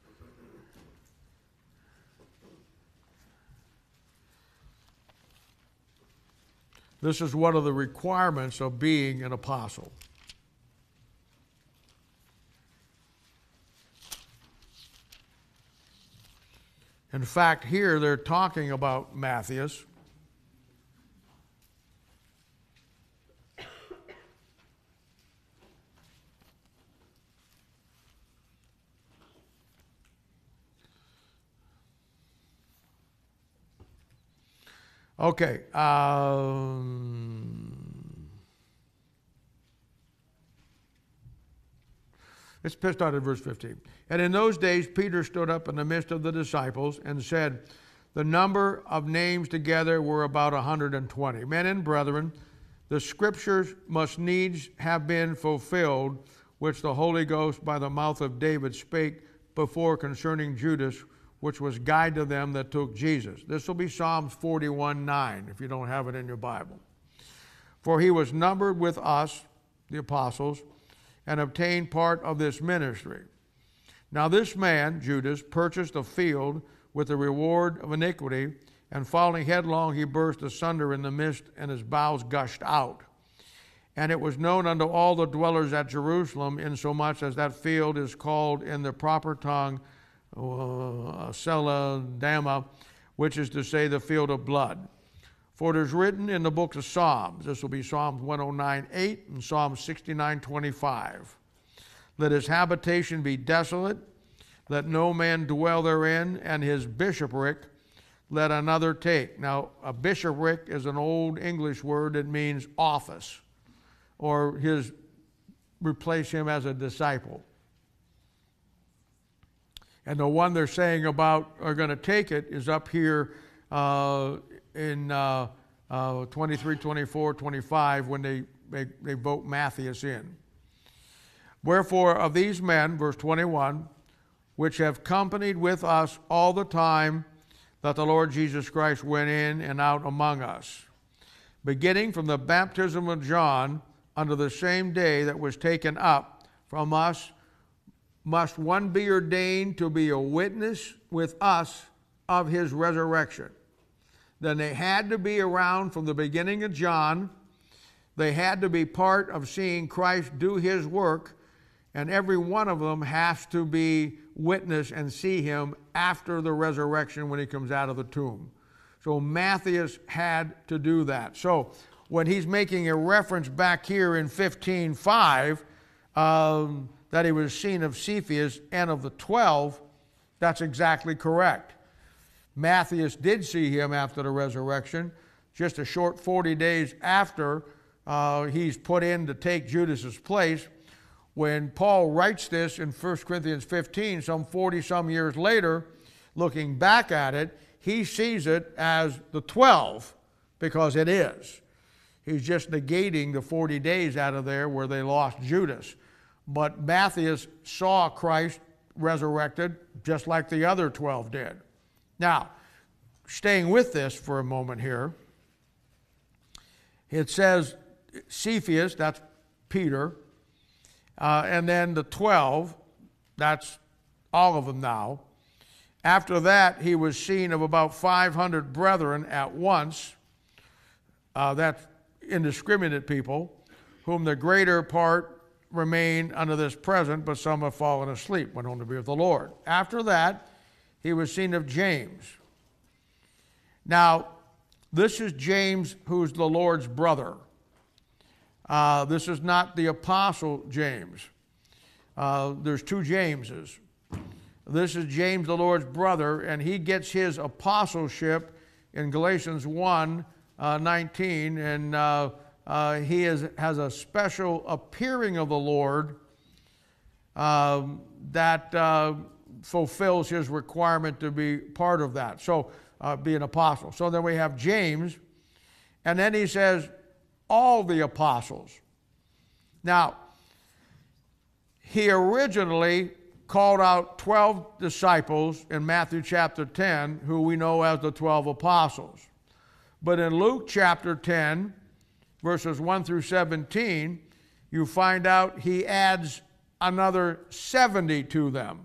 This is one of the requirements of being an apostle. In fact, here they're talking about Matthias. Okay. Um, let's start at verse fifteen. And in those days Peter stood up in the midst of the disciples and said, the number of names together were about a hundred and twenty. Men and brethren, the scriptures must needs have been fulfilled, which the Holy Ghost by the mouth of David spake before concerning Judas, which was guide to them that took Jesus. This will be Psalms forty-one nine, if you don't have it in your Bible. For he was numbered with us, the apostles, and obtained part of this ministry. Now this man, Judas, purchased a field with the reward of iniquity, and falling headlong he burst asunder in the midst, and his bowels gushed out. And it was known unto all the dwellers at Jerusalem, insomuch as that field is called in the proper tongue Uh, Celadama, which is to say the field of blood. For it is written in the book of Psalms, this will be Psalms one oh nine eight and Psalm sixty-nine twenty-five. Let his habitation be desolate, let no man dwell therein, and his bishopric let another take. Now, a bishopric is an old English word that means office, or his replace him as a disciple. And the one they're saying about are going to take it is up here uh, in uh, uh, twenty-three, twenty-four, twenty-five, when they, they, they vote Matthias in. Wherefore of these men, verse twenty-one, which have companied with us all the time that the Lord Jesus Christ went in and out among us, beginning from the baptism of John unto the same day that was taken up from us, must one be ordained to be a witness with us of his resurrection. Then they had to be around from the beginning of John. They had to be part of seeing Christ do his work, and every one of them has to be witness and see him after the resurrection when he comes out of the tomb. So Matthias had to do that. So when he's making a reference back here in fifteen five, um, that he was seen of Cephas and of the twelve, that's exactly correct. Matthias did see him after the resurrection, just a short forty days after uh, he's put in to take Judas's place. When Paul writes this in First Corinthians fifteen, some forty some years later, looking back at it, he sees it as the twelve, because it is. He's just negating the forty days out of there where they lost Judas. But Matthias saw Christ resurrected just like the other twelve did. Now, staying with this for a moment here, it says Cephas, that's Peter, uh, and then the twelve, that's all of them now. After that, he was seen of about five hundred brethren at once. Uh, that's indiscriminate people, whom the greater part remain unto this present, but some have fallen asleep, went home to be with the Lord. After that, he was seen of James. Now, this is James, who's the Lord's brother. Uh, this is not the Apostle James. Uh, there's two Jameses. This is James, the Lord's brother, and he gets his apostleship in Galatians one nineteen, and uh, uh, he is, has a special appearing of the Lord uh, that uh, fulfills his requirement to be part of that, so uh, be an apostle. So then we have James, and then he says, all the apostles. Now, he originally called out twelve disciples in Matthew chapter ten, who we know as the twelve apostles. But in Luke chapter ten, verses one through seventeen, you find out he adds another seventy to them.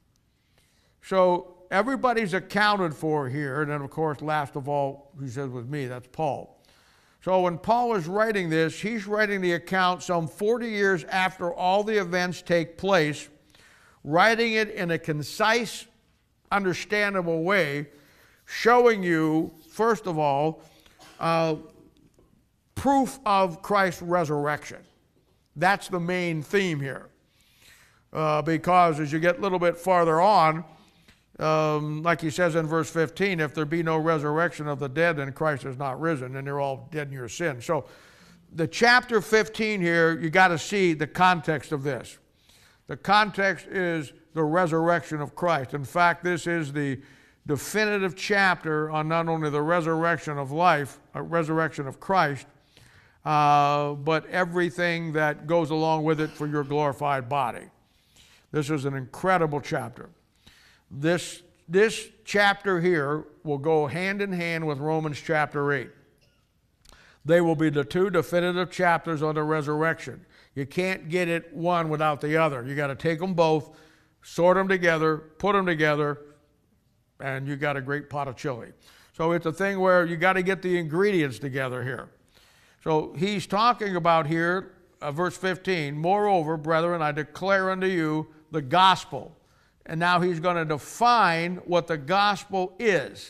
So everybody's accounted for here, and then of course, last of all, he says with me, that's Paul. So when Paul is writing this, he's writing the account some forty years after all the events take place, writing it in a concise, understandable way, showing you, first of all, uh, proof of Christ's resurrection. That's the main theme here. Uh, because as you get a little bit farther on, um, like he says in verse fifteen, if there be no resurrection of the dead, then Christ is not risen, and they're all dead in your sin. So the chapter fifteen here, you got to see the context of this. The context is the resurrection of Christ. In fact, this is the definitive chapter on not only the resurrection of life, a resurrection of Christ, uh, but everything that goes along with it for your glorified body. This is an incredible chapter. This, this chapter here will go hand in hand with Romans chapter eight. They will be the two definitive chapters on the resurrection. You can't get it one without the other. You got to take them both, sort them together, put them together, and you got a great pot of chili. So it's a thing where you got to get the ingredients together here. So he's talking about here, uh, verse fifteen, moreover, brethren, I declare unto you the gospel. And now he's going to define what the gospel is.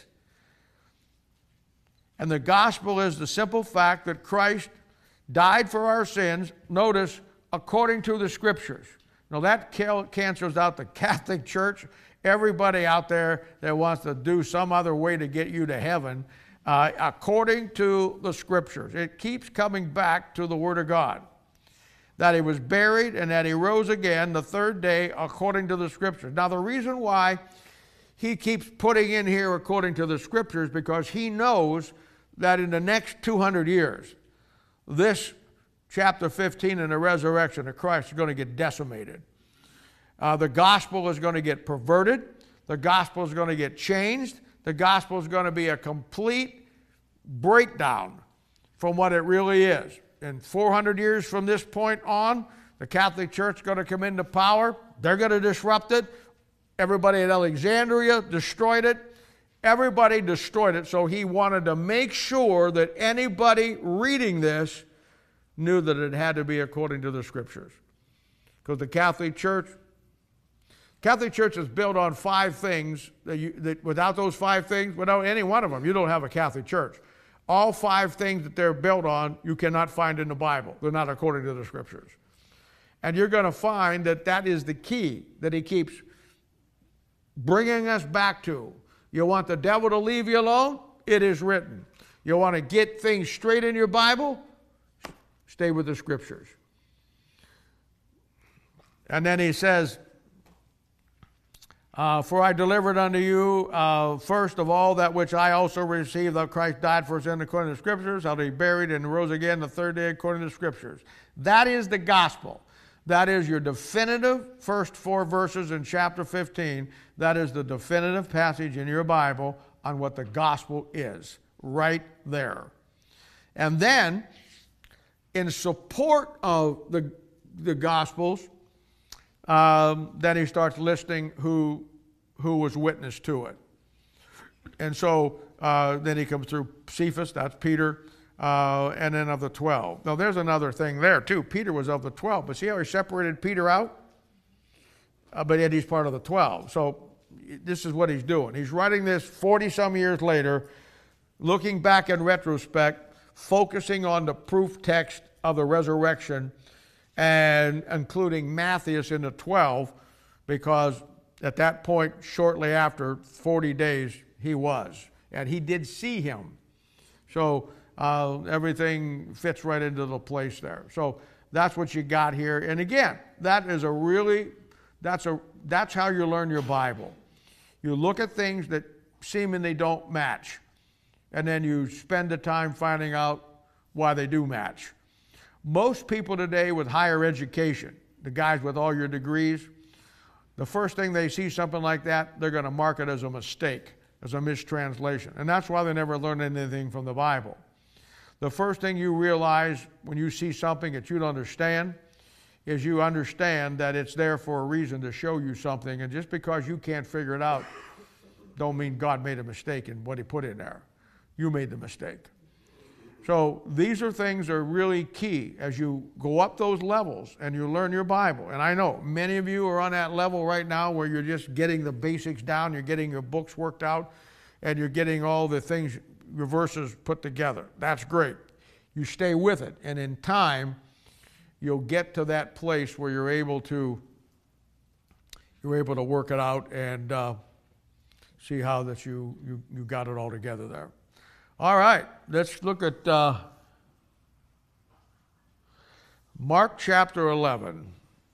And the gospel is the simple fact that Christ died for our sins, notice, according to the Scriptures. Now that cancels out the Catholic Church, everybody out there that wants to do some other way to get you to heaven, uh, according to the Scriptures. It keeps coming back to the Word of God. That he was buried and that he rose again the third day according to the Scriptures. Now the reason why he keeps putting in here according to the Scriptures, because he knows that in the next two hundred years, this chapter fifteen and the resurrection of Christ is going to get decimated. Uh, the gospel is going to get perverted. The gospel is going to get changed. The gospel is going to be a complete breakdown from what it really is. And four hundred years from this point on, the Catholic Church is going to come into power. They're going to disrupt it. Everybody at Alexandria destroyed it. Everybody destroyed it. So he wanted to make sure that anybody reading this knew that it had to be according to the Scriptures. Because the Catholic Church, Catholic Church is built on five things. That you, that without those five things, without any one of them, you don't have a Catholic Church. All five things that they're built on, you cannot find in the Bible. They're not according to the Scriptures. And you're going to find that that is the key that he keeps bringing us back to. You want the devil to leave you alone? It is written. You want to get things straight in your Bible? Stay with the Scriptures. And then he says, Uh, for I delivered unto you uh, first of all that which I also received, that Christ died for sin according to the Scriptures, how he buried and rose again the third day according to the Scriptures. That is the gospel. That is your definitive first four verses in chapter fifteen. That is the definitive passage in your Bible on what the gospel is, right there. And then, in support of the, the gospels, Um, then he starts listing who who was witness to it. And so uh, then he comes through Cephas, that's Peter, uh, and then of the twelve. Now there's another thing there too. Peter was of the twelve, but see how he separated Peter out? Uh, but yet he's part of the twelve. So this is what he's doing. He's writing this forty-some years later, looking back in retrospect, focusing on the proof text of the resurrection, and including Matthias in the twelve, because at that point, shortly after, forty days, he was. And he did see him. So uh, everything fits right into the place there. So that's what you got here. And again, that is a really, that's, a, that's how you learn your Bible. You look at things that seemingly don't match, and then you spend the time finding out why they do match. Most people today with higher education, the guys with all your degrees, the first thing they see something like that, they're going to mark it as a mistake, as a mistranslation. And that's why they never learn anything from the Bible. The first thing you realize when you see something that you don't understand is you understand that it's there for a reason to show you something. And just because you can't figure it out, don't mean God made a mistake in what he put in there. You made the mistake. So these are things that are really key as you go up those levels and you learn your Bible. And I know many of you are on that level right now where you're just getting the basics down, you're getting your books worked out, and you're getting all the things, your verses put together. That's great. You stay with it, and in time, you'll get to that place where you're able to you're able to work it out and uh, see how that you, you you got it all together there. All right, let's look at uh, Mark chapter eleven.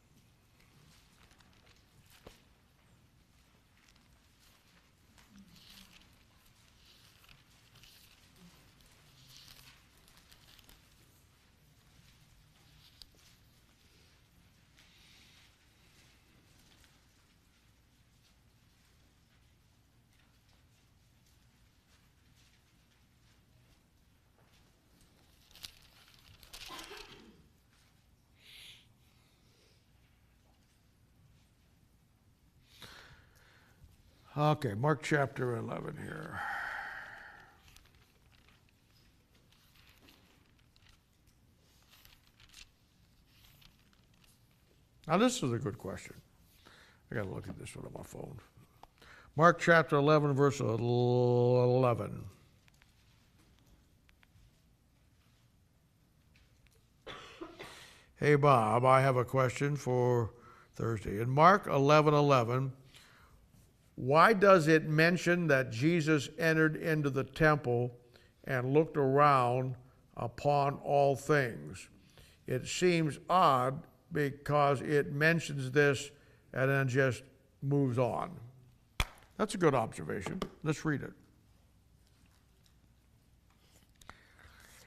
Okay, Mark chapter eleven here. Now this is a good question. I got to look at this one on my phone. Mark chapter eleven, verse eleven. Hey Bob, I have a question for Thursday. In Mark eleven eleven, why does it mention that Jesus entered into the temple and looked around upon all things? It seems odd because it mentions this and then just moves on. That's a good observation. Let's read it.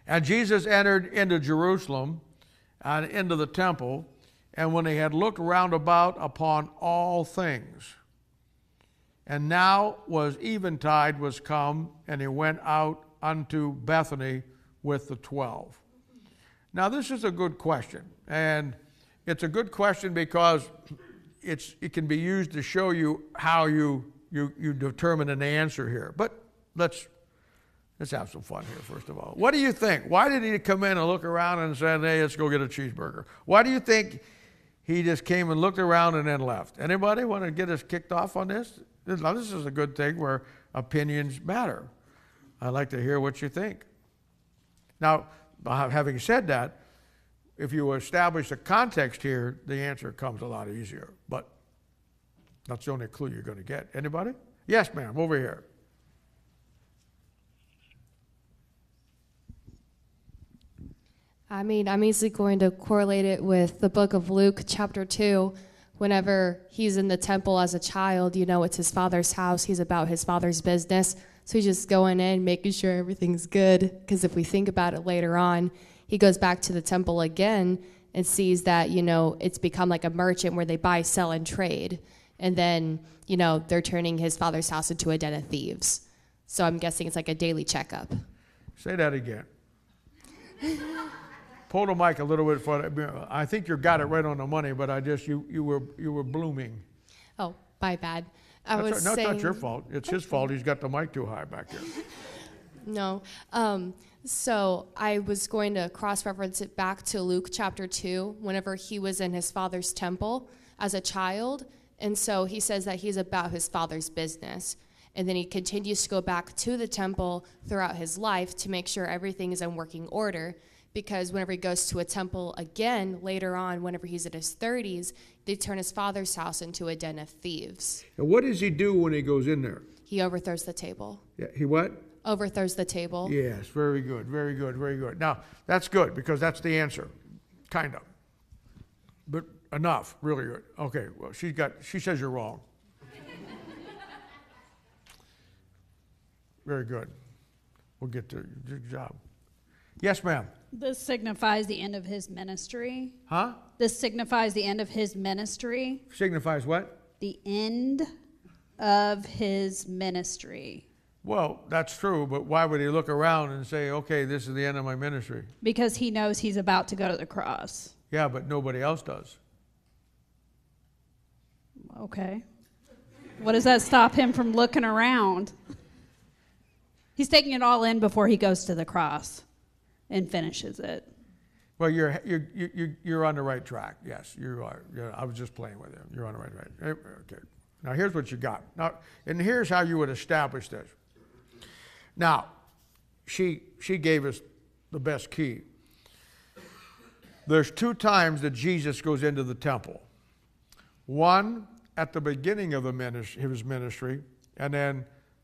And Jesus entered into Jerusalem and into the temple, and when he had looked round about upon all things, and now was eventide was come, and he went out unto Bethany with the twelve. Now this is a good question, and it's a good question because it's it can be used to show you how you you you determine an answer here. But let's let's have some fun here first of all. What do you think? Why did he come in and look around and say, "Hey, let's go get a cheeseburger"? Why do you think he just came and looked around and then left? Anybody want to get us kicked off on this? Now, this is a good thing where opinions matter. I'd like to hear what you think. Now, having said that, if you establish a context here, the answer comes a lot easier. But that's the only clue you're going to get. Anybody? Yes, ma'am, over here.
I mean, I'm easily going to correlate it with the book of Luke, chapter two. Whenever he's in the temple as a child, you know, it's his father's house. He's about his father's business. So he's just going in, making sure everything's good. Because if we think about it later on, he goes back to the temple again and sees that, you know, it's become like a merchant where they buy, sell, and trade. And then, you know, they're turning his father's house into a den of thieves. So I'm guessing it's like a daily checkup.
Say that again. Pull the mic a little bit further. I think you got it right on the money, but I just you you were you were blooming.
Oh, my bad. I
That's
was
not,
saying,
not your fault. It's his fault. He's got the mic too high back there.
No. Um, so I was going to cross-reference it back to Luke chapter two, whenever he was in his father's temple as a child. And so he says that he's about his father's business. And then he continues to go back to the temple throughout his life to make sure everything is in working order. Because whenever he goes to a temple again later on, whenever he's in his thirties, they turn his father's house into a den of thieves.
And what does he do when he goes in there?
He overthrows the table.
Yeah, he what?
Overthrows the table.
Yes, very good, very good, very good. Now, that's good because that's the answer, kind of. But enough, really good. Okay, well, she's got, she says you're wrong. Very good. We'll get to your job. Yes, ma'am.
This signifies the end of his ministry.
Huh?
This signifies the end of his ministry.
Signifies what?
The end of his ministry.
Well, that's true, but why would he look around and say, okay, this is the end of my ministry?
Because he knows he's about to go to the cross.
Yeah, but nobody else does.
Okay. What does that stop him from looking around? He's taking it all in before he goes to the cross and finishes it.
Well, you're you're you're you're on the right track. Yes, you are. You're, I was just playing with you. You're on the right track. Okay. Now here's what you got. Now, and here's how you would establish this. Now, she she gave us the best key. There's two times that Jesus goes into the temple. One at the beginning of the ministry, his ministry, and then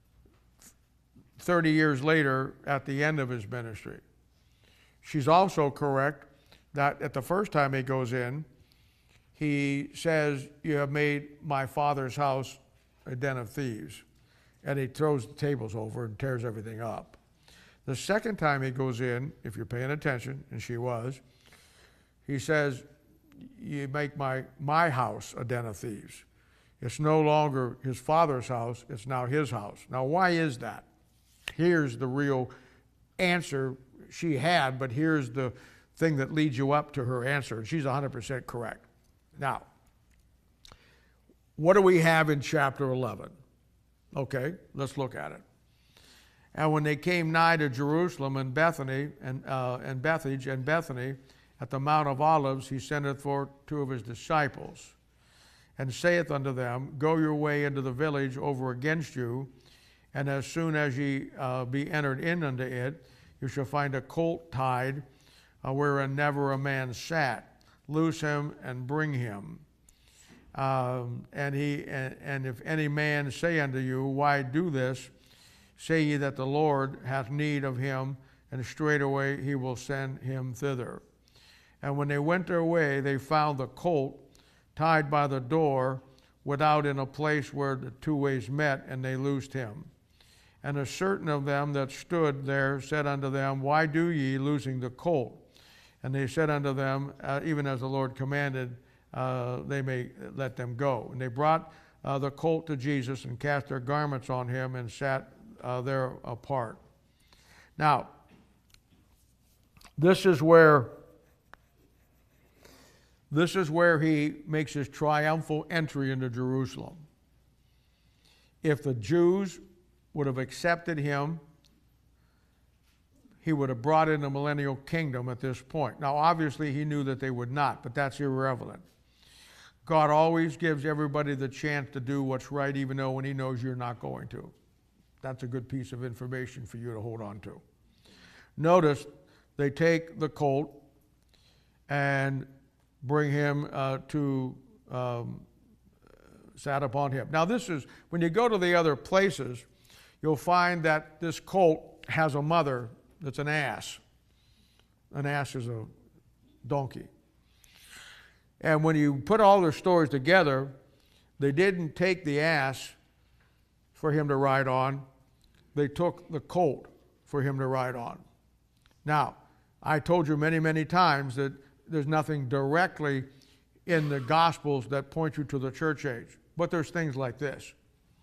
thirty years later at the end of his ministry. She's also correct that at the first time he goes in, he says, you have made my father's house a den of thieves. And he throws the tables over and tears everything up. The second time he goes in, if you're paying attention, and she was, he says, you make my, my house a den of thieves. It's no longer his father's house, it's now his house. Now, why is that? Here's the real answer she had, but here's the thing that leads you up to her answer, and she's one hundred percent correct. Now, what do we have in chapter eleven? Okay, let's look at it. And when they came nigh to Jerusalem and Bethany, and, uh, and Bethage and Bethany, at the Mount of Olives, he sendeth forth two of his disciples, and saith unto them, go your way into the village over against you, and as soon as ye uh, be entered in unto it, you shall find a colt tied, uh, wherein never a man sat. Loose him and bring him. Um, and he and, and if any man say unto you, why do this? Say ye that the Lord hath need of him, and straightway he will send him thither. And when they went their way, they found the colt tied by the door, without in a place where the two ways met, and they loosed him. And a certain of them that stood there said unto them, Why do ye, losing the colt? And they said unto them, uh, Even as the Lord commanded, uh, they may let them go. And they brought uh, the colt to Jesus and cast their garments on him and sat uh, there apart. Now, this is where this is where he makes his triumphal entry into Jerusalem. If the Jews would have accepted him, he would have brought in the millennial kingdom at this point. Now, obviously, he knew that they would not, but that's irrelevant. God always gives everybody the chance to do what's right, even though when he knows you're not going to. That's a good piece of information for you to hold on to. Notice they take the colt and bring him uh, to um, sat upon him. Now, this is, when you go to the other places, you'll find that this colt has a mother that's an ass. An ass is a donkey. And when you put all their stories together, they didn't take the ass for him to ride on. They took the colt for him to ride on. Now, I told you many, many times that there's nothing directly in the Gospels that point you to the church age. But there's things like this.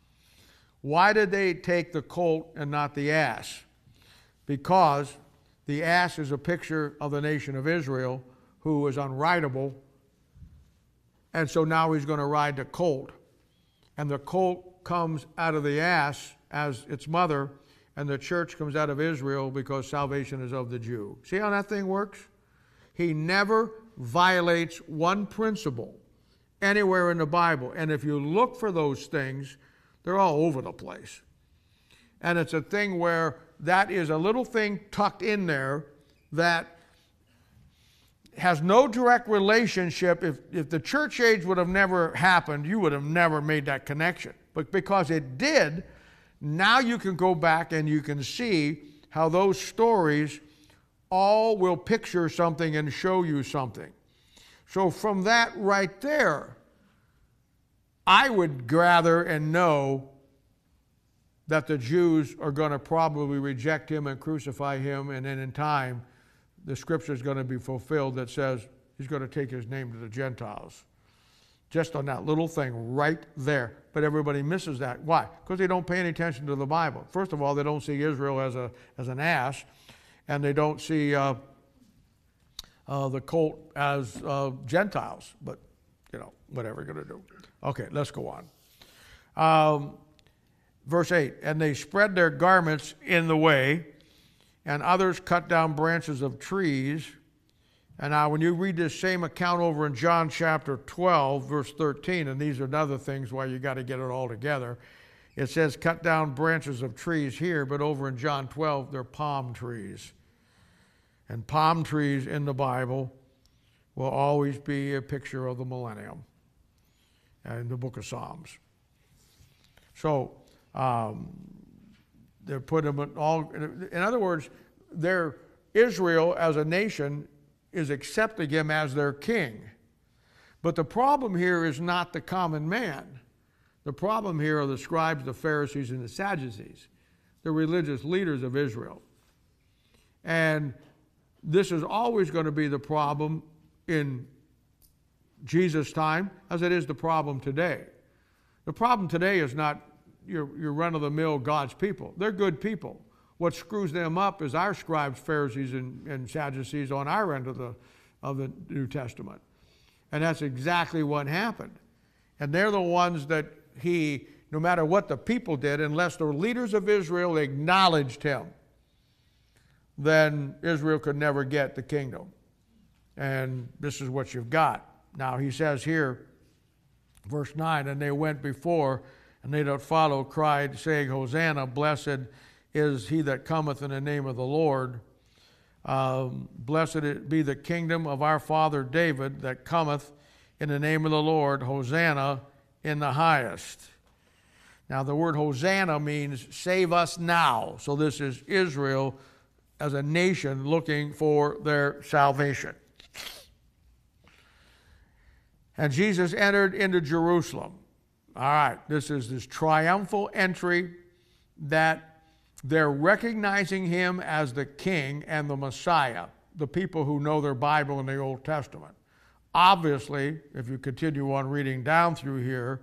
Why did they take the colt and not the ass? Because the ass is a picture of the nation of Israel who is unrideable. And so now he's going to ride the colt. And the colt comes out of the ass as its mother, and the church comes out of Israel because salvation is of the Jew. See how that thing works? He never violates one principle anywhere in the Bible. And if you look for those things, they're all over the place. And it's a thing where that is a little thing tucked in there that has no direct relationship. If, if the church age would have never happened, you would have never made that connection. But because it did, now you can go back and you can see how those stories all will picture something and show you something. So from that right there, I would gather and know that the Jews are going to probably reject him and crucify him, and then in time, the scripture is going to be fulfilled that says he's going to take his name to the Gentiles. Just on that little thing right there. But everybody misses that. Why? Because they don't pay any attention to the Bible. First of all, they don't see Israel as a as an ass, and they don't see uh, uh, the colt as uh, Gentiles. But, you know, whatever you're going to do. Okay, let's go on. Um, verse eight, and they spread their garments in the way, and others cut down branches of trees. And now when you read this same account over in John chapter twelve, verse thirteen, and these are other things why you got to get it all together. It says cut down branches of trees here, but over in John twelve, they're palm trees. And palm trees in the Bible will always be a picture of the millennium in the book of Psalms. So um, they're putting them all, in other words, they're Israel as a nation is accepting him as their king. But the problem here is not the common man. The problem here are the scribes, the Pharisees, and the Sadducees, the religious leaders of Israel. And this is always going to be the problem in Jesus' time, as it is the problem today. The problem today is not your, your run-of-the-mill God's people. They're good people. What screws them up is our scribes, Pharisees, and, and Sadducees on our end of the, of the New Testament. And that's exactly what happened. And they're the ones that he, no matter what the people did, unless the leaders of Israel acknowledged him, then Israel could never get the kingdom. And this is what you've got. Now he says here, verse nine, and they went before, and they that follow cried, saying, Hosanna, blessed is he that cometh in the name of the Lord. Um, blessed be the kingdom of our father David that cometh in the name of the Lord. Hosanna in the highest. Now the word Hosanna means save us now. So this is Israel as a nation looking for their salvation. And Jesus entered into Jerusalem. All right, this is this triumphal entry that They're recognizing him as the king and the Messiah, the people who know their Bible in the Old Testament. Obviously, if you continue on reading down through here,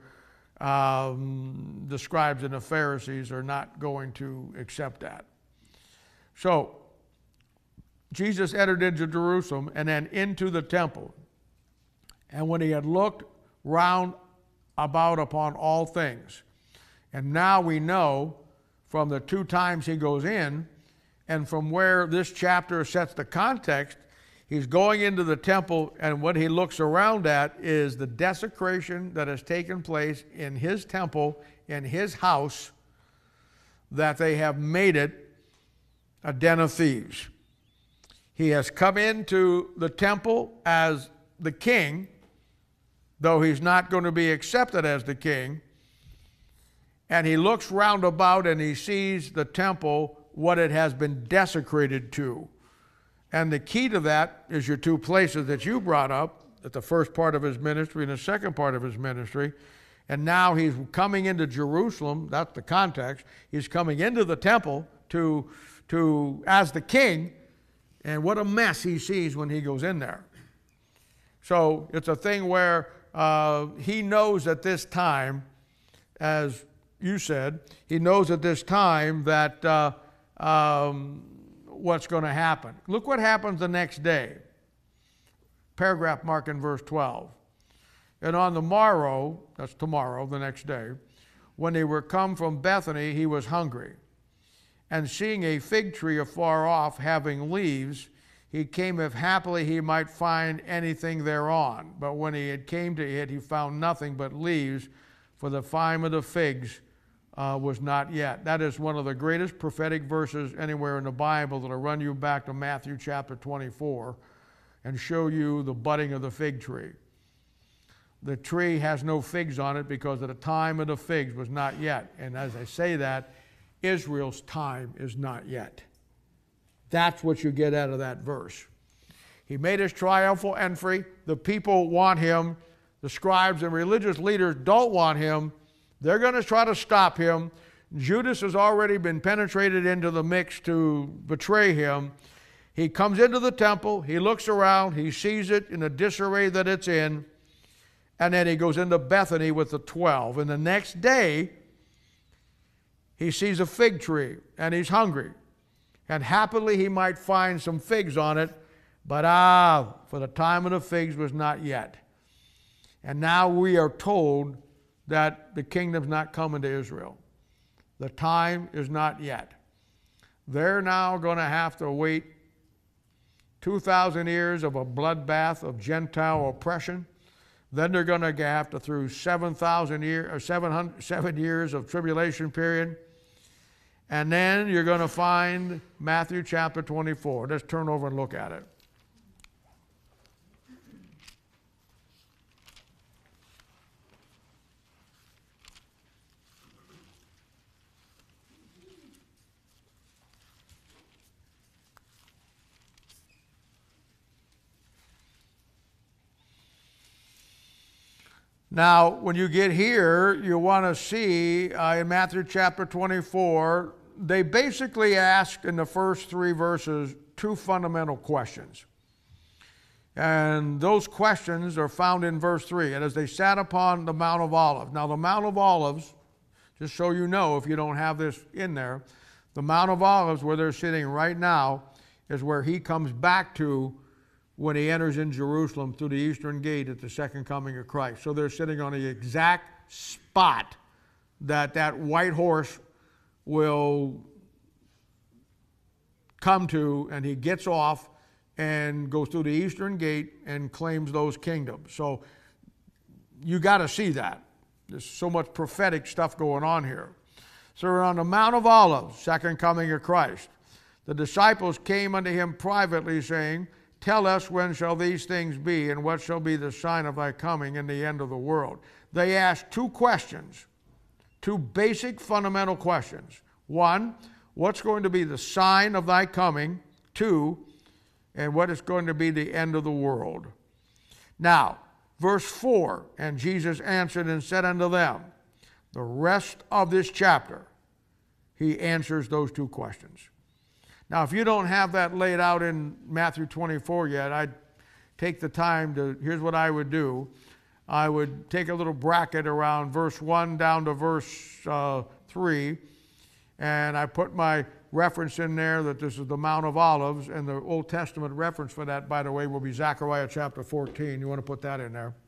um, the scribes and the Pharisees are not going to accept that. So, Jesus entered into Jerusalem and then into the temple. And when he had looked round about upon all things, and now we know from the two times he goes in, and from where this chapter sets the context, he's going into the temple, and what he looks around at is the desecration that has taken place in his temple, in his house, that they have made it a den of thieves. He has come into the temple as the king, though he's not going to be accepted as the king. And he looks round about and he sees the temple, what it has been desecrated to. And the key to that is your two places that you brought up, at the first part of his ministry and the second part of his ministry. And now he's coming into Jerusalem, that's the context. He's coming into the temple to, to as the king, and what a mess he sees when he goes in there. So it's a thing where uh, he knows at this time, as you said, he knows at this time that uh, um, what's going to happen. Look what happens the next day. Paragraph mark in verse twelve. And on the morrow, that's tomorrow, the next day, when they were come from Bethany, he was hungry. And seeing a fig tree afar off, having leaves, he came if happily he might find anything thereon. But when he had came to it, he found nothing but leaves, for the time of the figs uh, was not yet. That is one of the greatest prophetic verses anywhere in the Bible that'll run you back to Matthew chapter twenty-four and show you the budding of the fig tree. The tree has no figs on it because at the time of the figs was not yet. And as I say that, Israel's time is not yet. That's what you get out of that verse. He made his triumphal entry. The people want him. The scribes and religious leaders don't want him. They're going to try to stop him. Judas has already been penetrated into the mix to betray him. He comes into the temple. He looks around. He sees it in the disarray that it's in. And then he goes into Bethany with the twelve. And the next day, he sees a fig tree, and he's hungry. And happily he might find some figs on it, but ah, for the time of the figs was not yet. And now we are told that the kingdom's not coming to Israel. The time is not yet. They're now going to have to wait two thousand years of a bloodbath of Gentile oppression. Then they're going to have to through seven thousand years or seven hundred seven years of tribulation period. And then you're going to find Matthew chapter twenty-four. Let's turn over and look at it. Now, when you get here, you want to see uh, in Matthew chapter twenty-four, they basically ask in the first three verses two fundamental questions. And those questions are found in verse three. And as they sat upon the Mount of Olives. Now, the Mount of Olives, just so you know if you don't have this in there, the Mount of Olives where they're sitting right now is where he comes back to when he enters in Jerusalem through the eastern gate at the second coming of Christ. So they're sitting on the exact spot that that white horse will come to, and he gets off and goes through the eastern gate and claims those kingdoms. So you got to see that. There's so much prophetic stuff going on here. So we're on the Mount of Olives, second coming of Christ. The disciples came unto him privately, saying, Tell us, when shall these things be, and what shall be the sign of thy coming in the end of the world? They asked two questions, two basic fundamental questions. One, what's going to be the sign of thy coming? Two, and what is going to be the end of the world? Now, verse four, and Jesus answered and said unto them, the rest of this chapter he answers those two questions. Now, if you don't have that laid out in Matthew twenty-four yet, I'd take the time to, here's what I would do. I would take a little bracket around verse one down to verse uh, three, and I put my reference in there that this is the Mount of Olives, and the Old Testament reference for that, by the way, will be Zechariah chapter fourteen. You want to put that in there.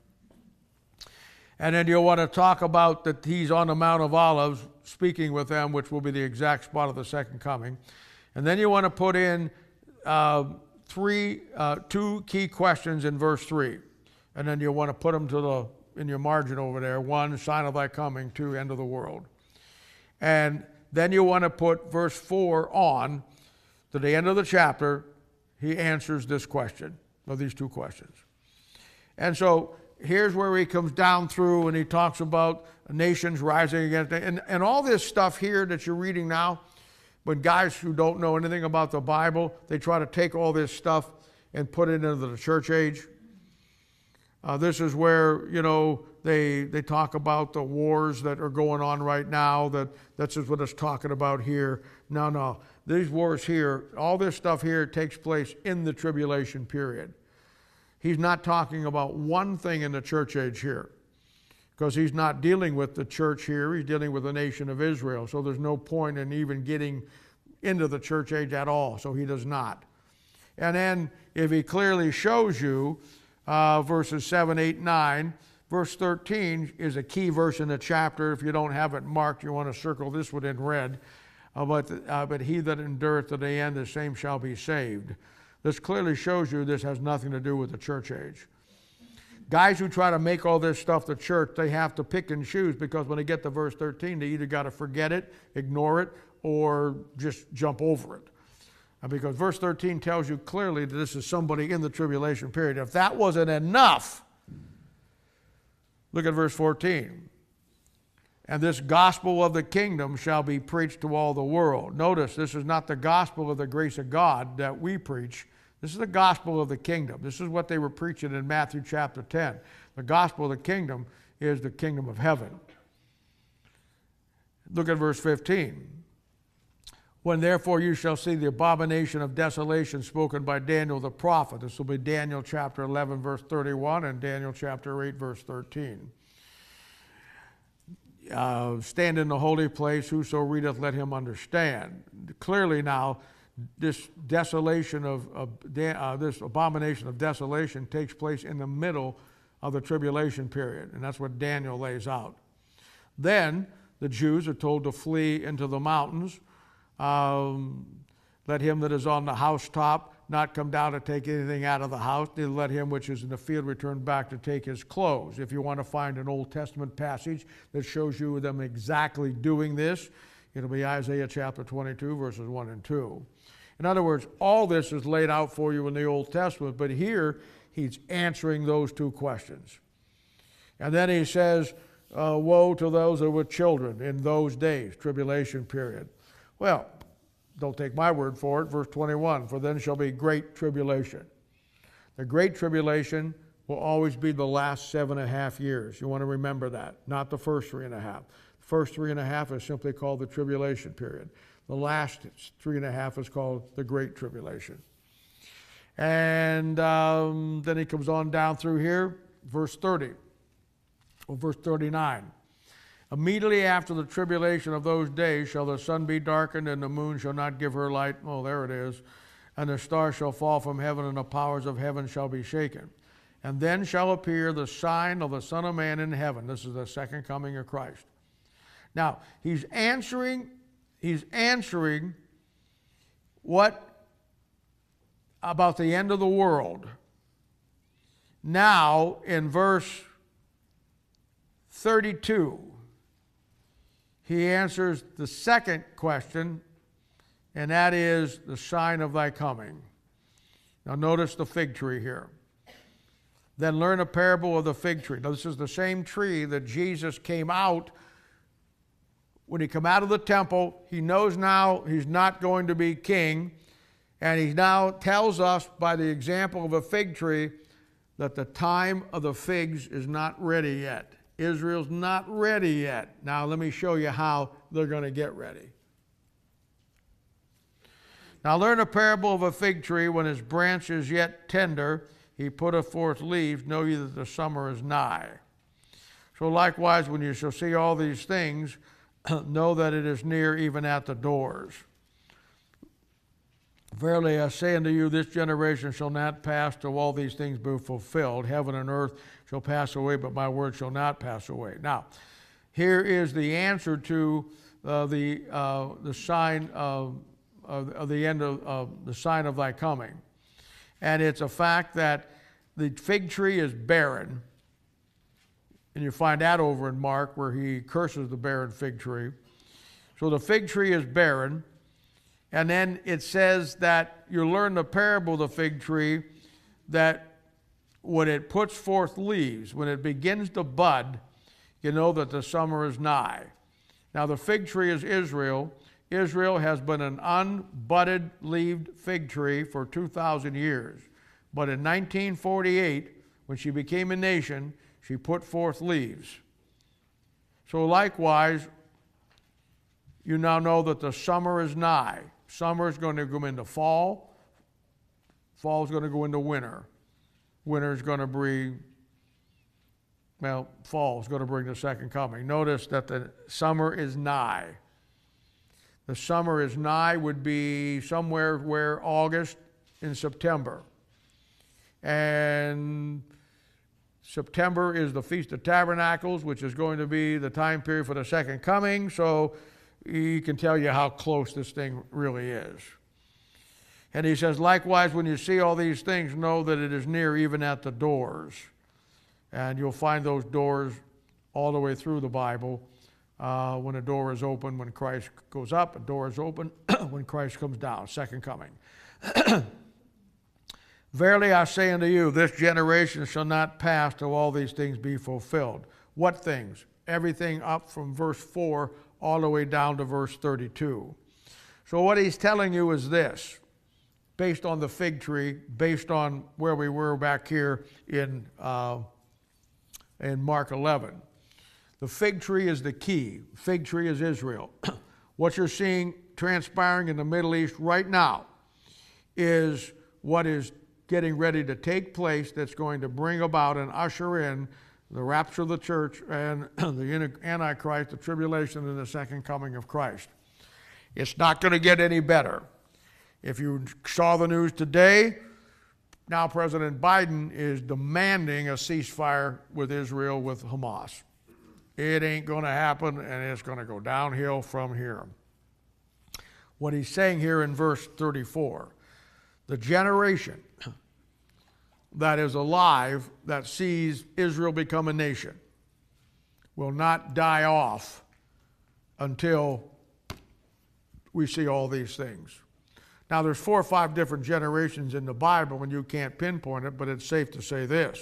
And then you'll want to talk about that he's on the Mount of Olives speaking with them, which will be the exact spot of the second coming. And then you want to put in uh, three, uh, two key questions in verse three. And then you'll want to put them to the, in your margin over there. One, sign of thy coming. Two, end of the world. And then you want to put verse four on to the end of the chapter. He answers this question, or these two questions. And so here's where he comes down through and he talks about nations rising against it. And, and all this stuff here that you're reading now, when guys who don't know anything about the Bible, they try to take all this stuff and put it into the church age. Uh, this is where, you know, they they talk about the wars that are going on right now, that that's just what it's talking about here. No, no. These wars here, all this stuff here takes place in the tribulation period. He's not talking about one thing in the church age here, because he's not dealing with the church here. He's dealing with the nation of Israel. So there's no point in even getting into the church age at all. So he does not. And then if he clearly shows you uh, verses seven, eight, nine, verse thirteen is a key verse in the chapter. If you don't have it marked, you want to circle this one in red. Uh, but, uh, but he that endureth to the end, the same shall be saved. This clearly shows you this has nothing to do with the church age. Guys who try to make all this stuff the church, they have to pick and choose, because when they get to verse thirteen, they either got to forget it, ignore it, or just jump over it. Uh, because verse thirteen tells you clearly that this is somebody in the tribulation period. If that wasn't enough, look at verse fourteen. And this gospel of the kingdom shall be preached to all the world. Notice, this is not the gospel of the grace of God that we preach. This is the gospel of the kingdom. This is what they were preaching in Matthew chapter ten. The gospel of the kingdom is the kingdom of heaven. Look at verse fifteen. When therefore you shall see the abomination of desolation spoken by Daniel the prophet. This will be Daniel chapter eleven, verse thirty-one, and Daniel chapter eight, verse thirteen. Uh, stand in the holy place, whoso readeth, let him understand. Clearly now, this desolation of, of uh, this abomination of desolation takes place in the middle of the tribulation period, and that's what Daniel lays out. Then the Jews are told to flee into the mountains. Um, let him that is on the housetop not come down to take anything out of the house. Neither let him which is in the field return back to take his clothes. If you want to find an Old Testament passage that shows you them exactly doing this, it'll be Isaiah chapter twenty-two, verses one and two. In other words, all this is laid out for you in the Old Testament, but here he's answering those two questions. And then he says, uh, woe to those that are with children in those days, tribulation period. Well, don't take my word for it. Verse twenty-one, for then shall be great tribulation. The great tribulation will always be the last seven and a half years. You want to remember that, not the first three and a half. The first three and a half is simply called the tribulation period. The last three and a half is called the great tribulation. And um, then he comes on down through here, verse thirty, or verse thirty-nine. Immediately after the tribulation of those days shall the sun be darkened, and the moon shall not give her light. Oh, there it is. And the stars shall fall from heaven, and the powers of heaven shall be shaken. And then shall appear the sign of the Son of Man in heaven. This is the second coming of Christ. Now, he's answering, he's answering what about the end of the world. Now, in verse thirty-two, he answers the second question, and that is the sign of thy coming. Now notice the fig tree here. Then learn a parable of the fig tree. Now this is the same tree that Jesus came out. When he came out of the temple, he knows now he's not going to be king, and he now tells us by the example of a fig tree that the time of the figs is not ready yet. Israel's not ready yet. Now let me show you how they're going to get ready. Now learn a parable of a fig tree. When its branch is yet tender, he putteth forth leaves. Know ye that the summer is nigh. So likewise, when you shall see all these things, know that it is near, even at the doors. Verily I say unto you, this generation shall not pass till all these things be fulfilled. Heaven and earth shall pass away, but my word shall not pass away. Now, here is the answer to uh, the uh, the sign of, of, of the end of, of the sign of thy coming, and it's a fact that the fig tree is barren, and you find that over in Mark where he curses the barren fig tree. So the fig tree is barren. And then it says that you learn the parable of the fig tree, that when it puts forth leaves, when it begins to bud, you know that the summer is nigh. Now the fig tree is Israel. Israel has been an unbudded leaved fig tree for two thousand years. But in nineteen forty-eight, when she became a nation, she put forth leaves. So likewise, you now know that the summer is nigh. Summer is going to go into fall. Fall is going to go into winter. Winter is going to bring, well, fall is going to bring the second coming. Notice that the summer is nigh. The summer is nigh would be somewhere where August and September. And September is the Feast of Tabernacles, which is going to be the time period for the second coming. So he can tell you how close this thing really is. And he says, likewise, when you see all these things, know that it is near, even at the doors. And you'll find those doors all the way through the Bible. Uh, when a door is open, when Christ goes up, a door is open. When Christ comes down, second coming. Verily I say unto you, this generation shall not pass till all these things be fulfilled. What things? Everything up from verse four all the way down to verse thirty-two. So what he's telling you is this, based on the fig tree, based on where we were back here in, uh, in Mark eleven. The fig tree is the key. Fig tree is Israel. What you're seeing transpiring in the Middle East right now is what is getting ready to take place, that's going to bring about and usher in the rapture of the church and the Antichrist, the tribulation, and the second coming of Christ. It's not going to get any better. If you saw the news today, now President Biden is demanding a ceasefire with Israel, with Hamas. It ain't going to happen, and it's going to go downhill from here. What he's saying here in verse thirty-four, the generation that is alive, that sees Israel become a nation, will not die off until we see all these things. Now, there's four or five different generations in the Bible, and you can't pinpoint it, but it's safe to say this.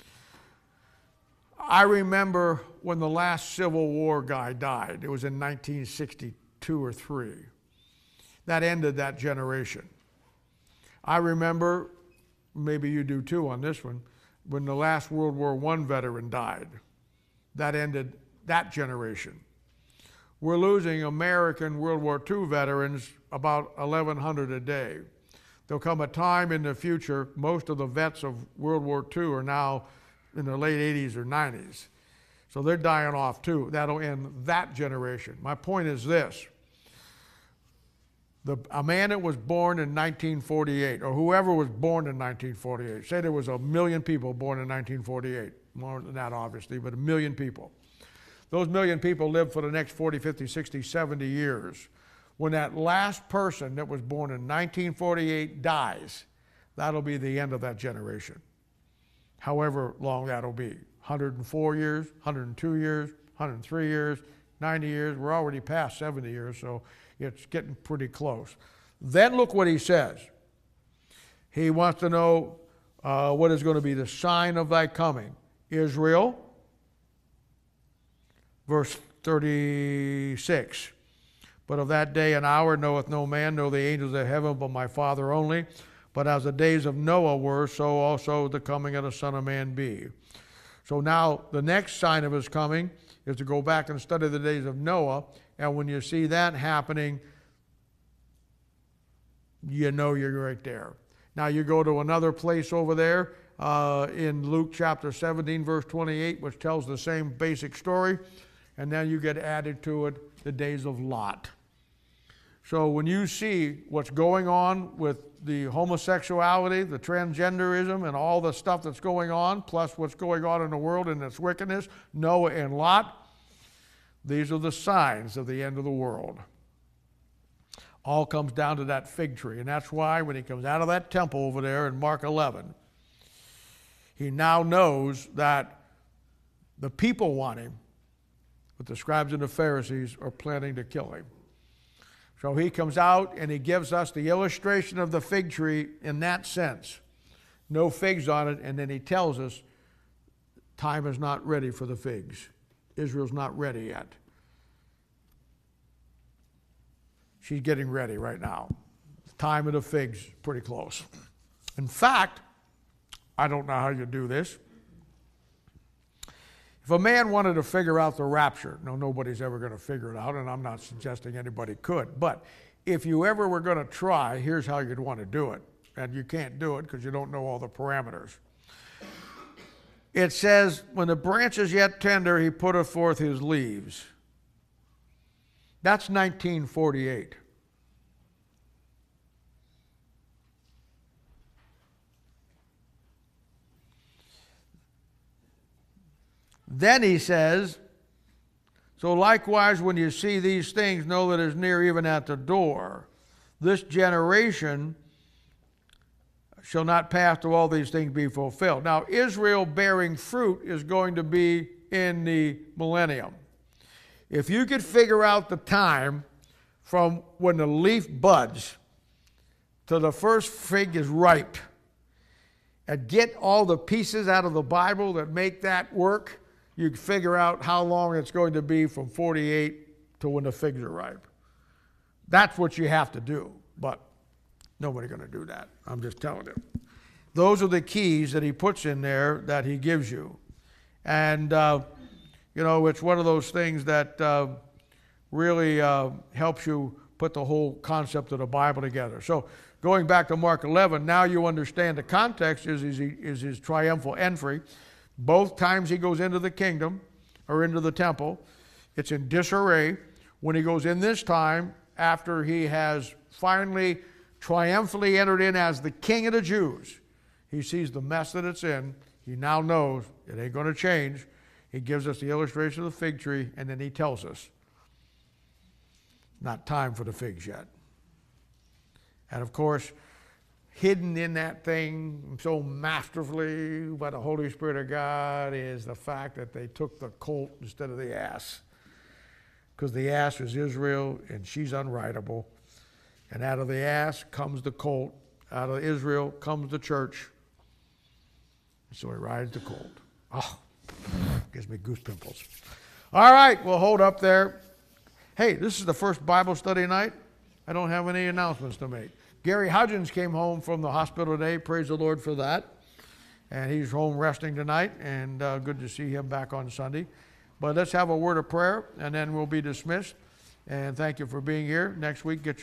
I remember when the last Civil War guy died. It was in nineteen sixty-two or three. That ended that generation. I remember, maybe you do too on this one, when the last World War One veteran died. That ended that generation. We're losing American World War Two veterans about eleven hundred a day. There'll come a time in the future, most of the vets of World War Two are now in their late eighties or nineties. So they're dying off too. That'll end that generation. My point is this. The, a man that was born in nineteen forty-eight, or whoever was born in nineteen forty-eight, say there was a million people born in nineteen forty-eight, more than that obviously, but a million people. Those million people lived for the next forty, fifty, sixty, seventy years. When that last person that was born in nineteen forty-eight dies, that'll be the end of that generation. However long that'll be. one hundred four years, one hundred two years, one hundred three years, ninety years. We're already past seventy years, so it's getting pretty close. Then look what he says. He wants to know uh, what is going to be the sign of thy coming. Israel, verse thirty-six. But of that day and hour knoweth no man, nor the angels of heaven, but my Father only. But as the days of Noah were, so also the coming of the Son of Man be. So now the next sign of his coming is to go back and study the days of Noah. And when you see that happening, you know you're right there. Now you go to another place over there uh, in Luke chapter seventeen, verse twenty-eight, which tells the same basic story, and then you get added to it the days of Lot. So when you see what's going on with the homosexuality, the transgenderism, and all the stuff that's going on, plus what's going on in the world and its wickedness, Noah and Lot, these are the signs of the end of the world. All comes down to that fig tree. And that's why when he comes out of that temple over there in Mark eleven, he now knows that the people want him, but the scribes and the Pharisees are planning to kill him. So he comes out and he gives us the illustration of the fig tree in that sense. No figs on it, and then he tells us time is not ready for the figs. Israel's not ready yet. She's getting ready right now. The time of the figs is pretty close. In fact, I don't know how you do this. If a man wanted to figure out the rapture, no, nobody's ever going to figure it out, and I'm not suggesting anybody could, but if you ever were going to try, here's how you'd want to do it. And you can't do it because you don't know all the parameters. It says, when the branch is yet tender, he putteth forth his leaves. That's nineteen forty-eight. Then he says, so likewise when you see these things, know that it is near, even at the door. This generation shall not pass till all these things be fulfilled. Now, Israel bearing fruit is going to be in the millennium. If you could figure out the time from when the leaf buds to the first fig is ripe, and get all the pieces out of the Bible that make that work, you can figure out how long it's going to be from forty-eight to when the figs are ripe. That's what you have to do, but nobody's going to do that. I'm just telling you. Those are the keys that he puts in there that he gives you. And, uh, you know, it's one of those things that uh, really uh, helps you put the whole concept of the Bible together. So going back to Mark eleven, now you understand the context is, is, is his triumphal entry. Both times he goes into the kingdom or into the temple, it's in disarray. When he goes in this time, after he has finally triumphantly entered in as the king of the Jews, he sees the mess that it's in. He now knows it ain't going to change. He gives us the illustration of the fig tree, and then he tells us, not time for the figs yet. And of course, hidden in that thing so masterfully by the Holy Spirit of God is the fact that they took the colt instead of the ass. Because the ass is Israel, and she's unridable. And out of the ass comes the colt. Out of Israel comes the church. So he rides the colt. Oh, gives me goose pimples. All right, we'll hold up there. Hey, this is the first Bible study night. I don't have any announcements to make. Gary Hudgens came home from the hospital today. Praise the Lord for that. And he's home resting tonight, and uh, good to see him back on Sunday. But let's have a word of prayer, and then we'll be dismissed. And thank you for being here. Next week, get your